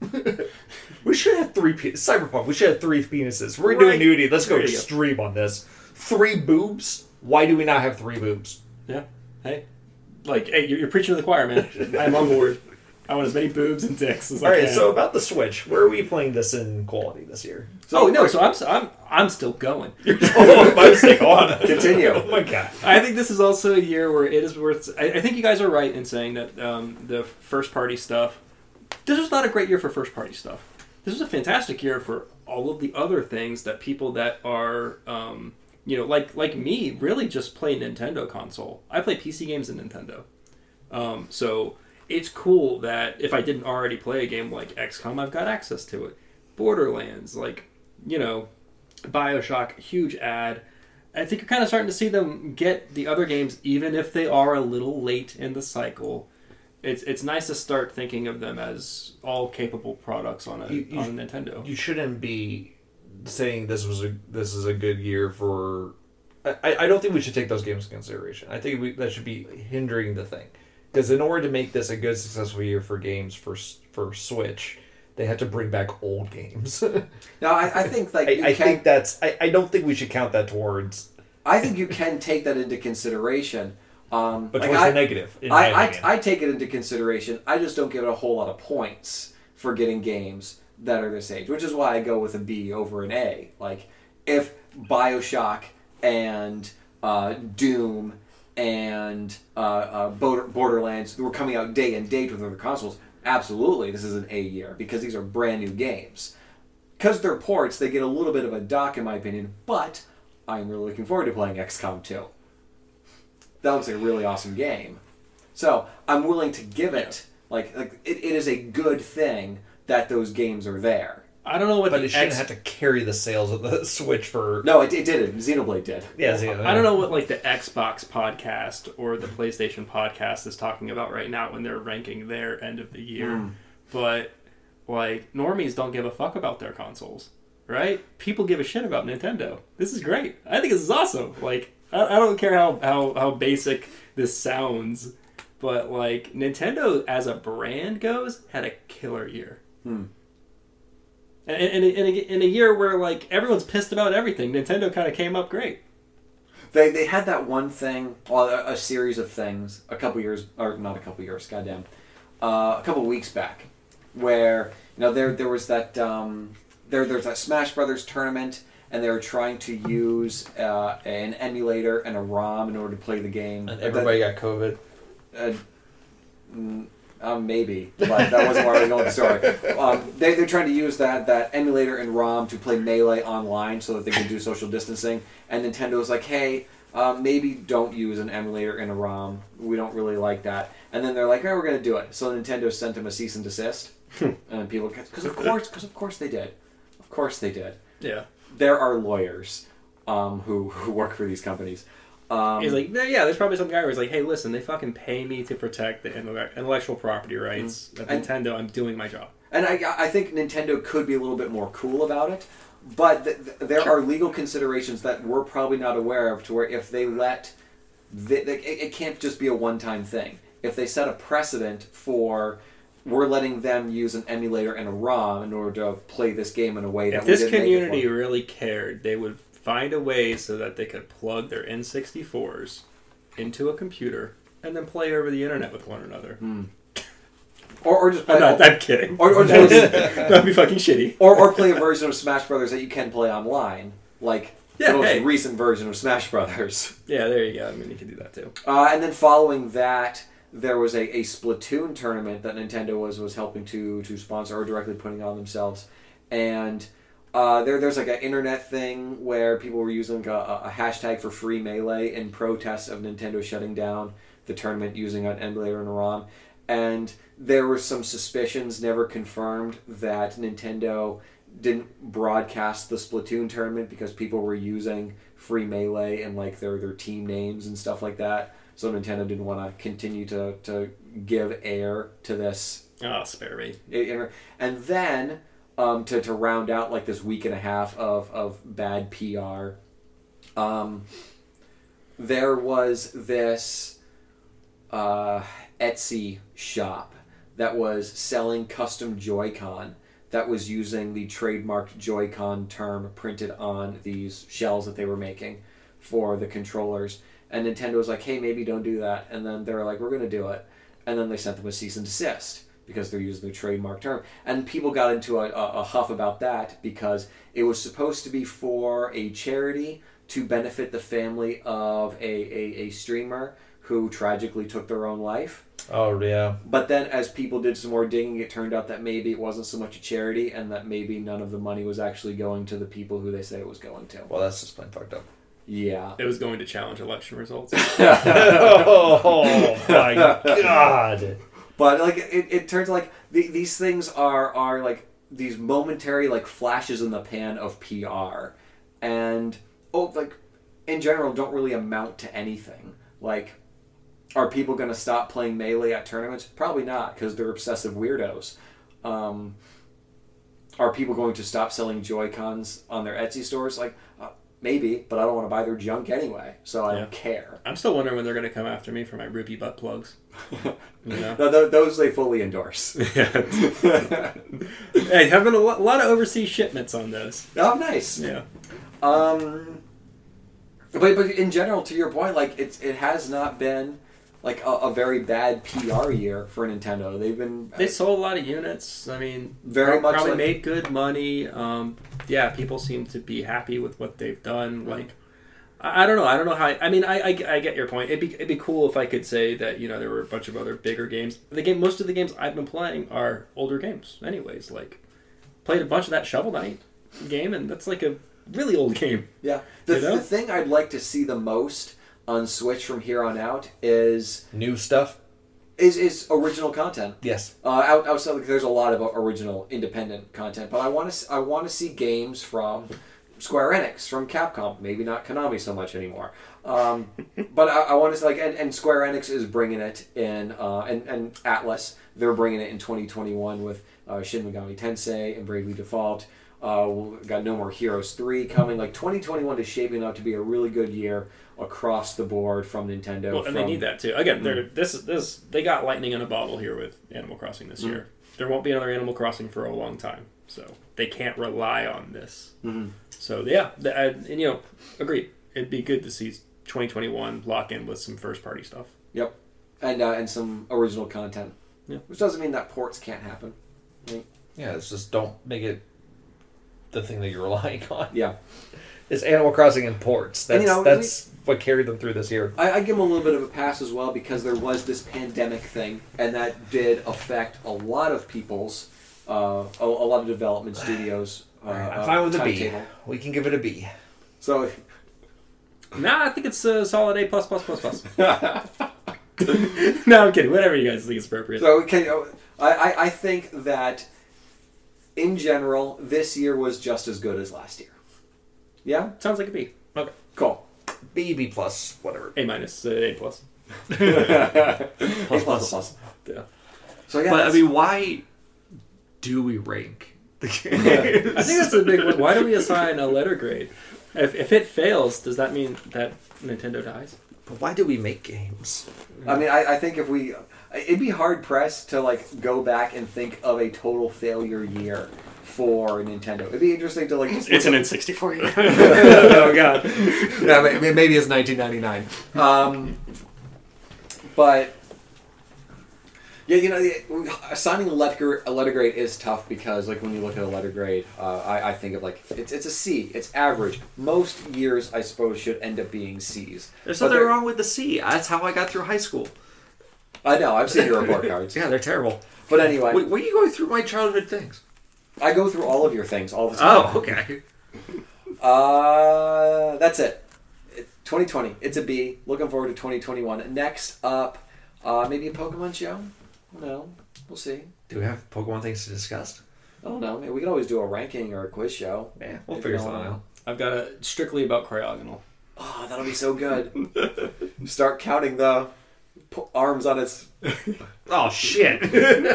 We should have three penises. Cyberpunk, we should have three penises. We're Right. doing nudity. Let's go There you go. extreme on this. Three boobs? Why do we not have three boobs? Yeah. Hey, like, hey, you're, you're preaching to the choir, man. I'm on board. I want as many boobs and dicks as I All right, can. so about the Switch, where are we playing this in quality this year? oh no, so I'm I'm I'm still going. Oh, my mistake. On. Continue. Oh my god. I think this is also a year where it is worth. I, I think you guys are right in saying that um, the first party stuff. This was not a great year for first party stuff. This was a fantastic year for all of the other things that people that are, um, you know, like like me, really just play Nintendo console. I play P C games and Nintendo. Um, so it's cool that if I didn't already play a game like X COM, I've got access to it. Borderlands, like, you know, BioShock, huge ad. I think you're kind of starting to see them get the other games, even if they are a little late in the cycle. It's it's nice to start thinking of them as all capable products on a You- you on a Nintendo. You shouldn't be saying this was a this is a good year for. I, I don't think we should take those games into consideration. I think we, that should be hindering the thing, because in order to make this a good successful year for games for for Switch, they have to bring back old games. Now I, I think like you I, I can, think that's. I, I don't think we should count that towards. I think you can take that into consideration. Um, But like towards I, the negative. In my I, I, opinion. I take it into consideration. I just don't give it a whole lot of points for getting games that are this age, which is why I go with a B over an A. Like, if BioShock and uh, Doom and uh, uh, Border- Borderlands were coming out day and date with other consoles, absolutely, this is an A year because these are brand new games. Because they're ports, they get a little bit of a dock, in my opinion, but I'm really looking forward to playing X COM two. That looks like a really awesome game. So I'm willing to give it like like it, it is a good thing that those games are there. I don't know what But the it shouldn't X... have to carry the sales of the Switch for... No, it, it did. Xenoblade did. Yeah, Xenoblade. I don't know what like the Xbox podcast or the PlayStation podcast is talking about right now when they're ranking their end of the year. Mm. But like normies don't give a fuck about their consoles, right? People give a shit about Nintendo. This is great. I think this is awesome. Like I, I don't care how, how, how basic this sounds, but like Nintendo as a brand goes had a killer year. Hmm. And in, in, in, a, in a year where like everyone's pissed about everything, Nintendo kind of came up great. They they had that one thing, well, a, a series of things, a couple years, or not a couple years, goddamn, uh, a couple weeks back, where you know there there was that um, there there's that Smash Brothers tournament, and they were trying to use uh, an emulator and a ROM in order to play the game. And everybody that, got COVID. Uh, mm, Um, maybe, but that wasn't where I was going with the story. Um, they, they're trying to use that, that emulator and ROM to play Melee online so that they can do social distancing. And Nintendo was like, hey, um, maybe don't use an emulator and a ROM. We don't really like that. And then they're like, oh, we're going to do it. So Nintendo sent them a cease and desist. And people, because of course, because of course they did. Of course they did. Yeah. There are lawyers um, who, who work for these companies. Um, he's like, yeah, there's probably some guy where he's like, hey, listen, they fucking pay me to protect the intellectual property rights mm-hmm. of and, Nintendo. I'm doing my job. And I, I think Nintendo could be a little bit more cool about it, but th- th- there sure. are legal considerations that we're probably not aware of to where if they let, the, the, it, it can't just be a one-time thing. If they set a precedent for, we're letting them use an emulator and a ROM in order to play this game in a way that if we this didn't community make it for. really cared, they would find a way so that they could plug their N sixty-fours into a computer and then play over the internet with one another. Hmm. Or, or just play. I'm, not, I'm kidding. Or, or that just, would be fucking shitty. Or, or play a version of Smash Brothers that you can play online, like yeah, the most hey. recent version of Smash Brothers. Yeah, there you go. I mean, you can do that too. Uh, and then following that, there was a, a Splatoon tournament that Nintendo was was helping to to sponsor or directly putting on themselves, and. Uh, there, there's like an internet thing where people were using a, a hashtag for free Melee in protest of Nintendo shutting down the tournament using an emulator and a ROM. And there were some suspicions, never confirmed, that Nintendo didn't broadcast the Splatoon tournament because people were using free Melee in like their, their team names and stuff like that. So Nintendo didn't want to continue to, to give air to this. Oh, spare me. And then... Um, to, to round out like this week and a half of, of bad P R, um, there was this uh, Etsy shop that was selling custom Joy-Con that was using the trademarked Joy-Con term printed on these shells that they were making for the controllers. And Nintendo was like, hey, maybe don't do that. And then they were like, we're going to do it. And then they sent them a cease and desist. Because they're using the trademark term. And people got into a, a, a huff about that because it was supposed to be for a charity to benefit the family of a, a, a streamer who tragically took their own life. Oh, yeah. But then as people did some more digging, it turned out that maybe it wasn't so much a charity and that maybe none of the money was actually going to the people who they say it was going to. Well, that's just plain fucked up. Yeah. It was going to challenge election results. Oh, my God. But like it, it turns like the, these things are are like these momentary like flashes in the pan of P R, and oh like in general don't really amount to anything. Like, are people going to stop playing Melee at tournaments? Probably not, because they're obsessive weirdos. Um, are people going to stop selling Joy-Cons on their Etsy stores? Like, uh, maybe, but I don't want to buy their junk anyway, so I yeah. don't care. I'm still wondering when they're going to come after me for my Ruby butt plugs. You know? no, th- those they fully endorse. Yeah. Hey, having a lot of overseas shipments on those. Oh, nice. Yeah. Um, but but in general, to your point, like it's it has not been like a, a very bad P R year for Nintendo. They've been they sold a lot of units. I mean, very much probably like, made good money. Um, yeah, people seem to be happy with what they've done. Like, I, I don't know. I don't know how. I, I mean, I, I I get your point. It'd be it'd be cool if I could say that you know there were a bunch of other bigger games. The game, most of the games I've been playing are older games, anyways. Like, played a bunch of that Shovel Knight game, and that's like a really old game. Yeah. The, you know? the thing I'd like to see the most on Switch from here on out is new stuff. is is original content. Yes. Uh, out, outside, like, there's a lot of original independent content, but I want to I want to see games from Square Enix, from Capcom, maybe not Konami so much anymore. Um, but I, I want to see, like, and, and Square Enix is bringing it in, uh, and and Atlas, they're bringing it in twenty twenty-one with uh, Shin Megami Tensei and Bravely Default. Uh, we've got No More Heroes three coming. Like, twenty twenty-one is shaping up to be a really good year across the board from Nintendo. Well, and from, they need that too. Again, they're this this they got lightning in a bottle here with Animal Crossing this mm-hmm. year. There won't be another Animal Crossing for a long time, so they can't rely on this. Mm-hmm. So yeah, the, uh, and you know, agreed. It'd be good to see twenty twenty-one lock in with some first party stuff. Yep, and uh, and some original content. Yeah, which doesn't mean that ports can't happen. Right? Yeah, it's just don't make it the thing that you're relying on. Yeah. It's Animal Crossing and ports. That's, and, you know, that's we, what carried them through this year. I, I give them a little bit of a pass as well because there was this pandemic thing, and that did affect a lot of people's, uh, a, a lot of development studios. Uh, I'm fine with a B. table. We can give it a B. So, nah, I think it's a solid A plus plus plus plus. No, I'm kidding. Whatever you guys think is appropriate. So, okay, I, I I think that in general, this year was just as good as last year. Yeah? Sounds like a B. Okay. Cool. B, B plus, whatever. A minus, uh, A plus. plus, plus, plus, plus. Yeah. So, yeah. But, I mean, why do we rank the game? I think that's a big one. Why do we assign a letter grade? If, if it fails, does that mean that Nintendo dies? But why do we make games? I mean, I, I think if we... It'd be hard-pressed to, like, go back and think of a total failure year for Nintendo. It'd be interesting to, like... Just it's an N sixty-four year. Oh, God. Yeah, maybe it's nineteen ninety-nine. Um, but... Yeah, you know, assigning a letter, a letter grade is tough because, like, when you look at a letter grade, uh, I, I think of, like, it's it's a C. It's average. Most years, I suppose, should end up being C's. There's But nothing they're- wrong with the C. That's how I got through high school. I know, I've seen your report cards. Yeah, they're terrible. But anyway, Wait, were you going through my childhood things? I go through all of your things all the time. Oh, okay. Uh, that's it. It- twenty twenty. It's a B. Looking forward to twenty twenty-one. Next up, uh, maybe a Pokemon show? No. We'll see. Do we have Pokemon things to discuss? I don't know. Maybe we could always do a ranking or a quiz show. Yeah, we'll If figure you don't something wanna- out. I've got a strictly about Cryogonal. Oh, that'll be so good. Start counting the p- arms on its... Oh, shit.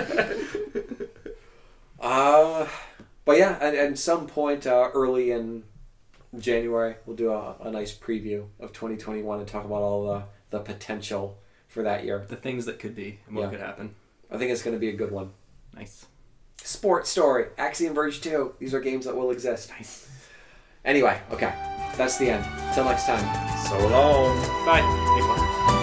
Uh, but yeah, at, at some point uh, early in January, we'll do a, a nice preview of twenty twenty-one and talk about all the, the potential for that year. The things that could be and what Yeah. could happen. I think it's going to be a good one. Nice. Sports Story, Axiom Verge two. These are games that will exist. Nice. Anyway, okay. That's the end. Till next time. So long. Bye. Thanks, Mark.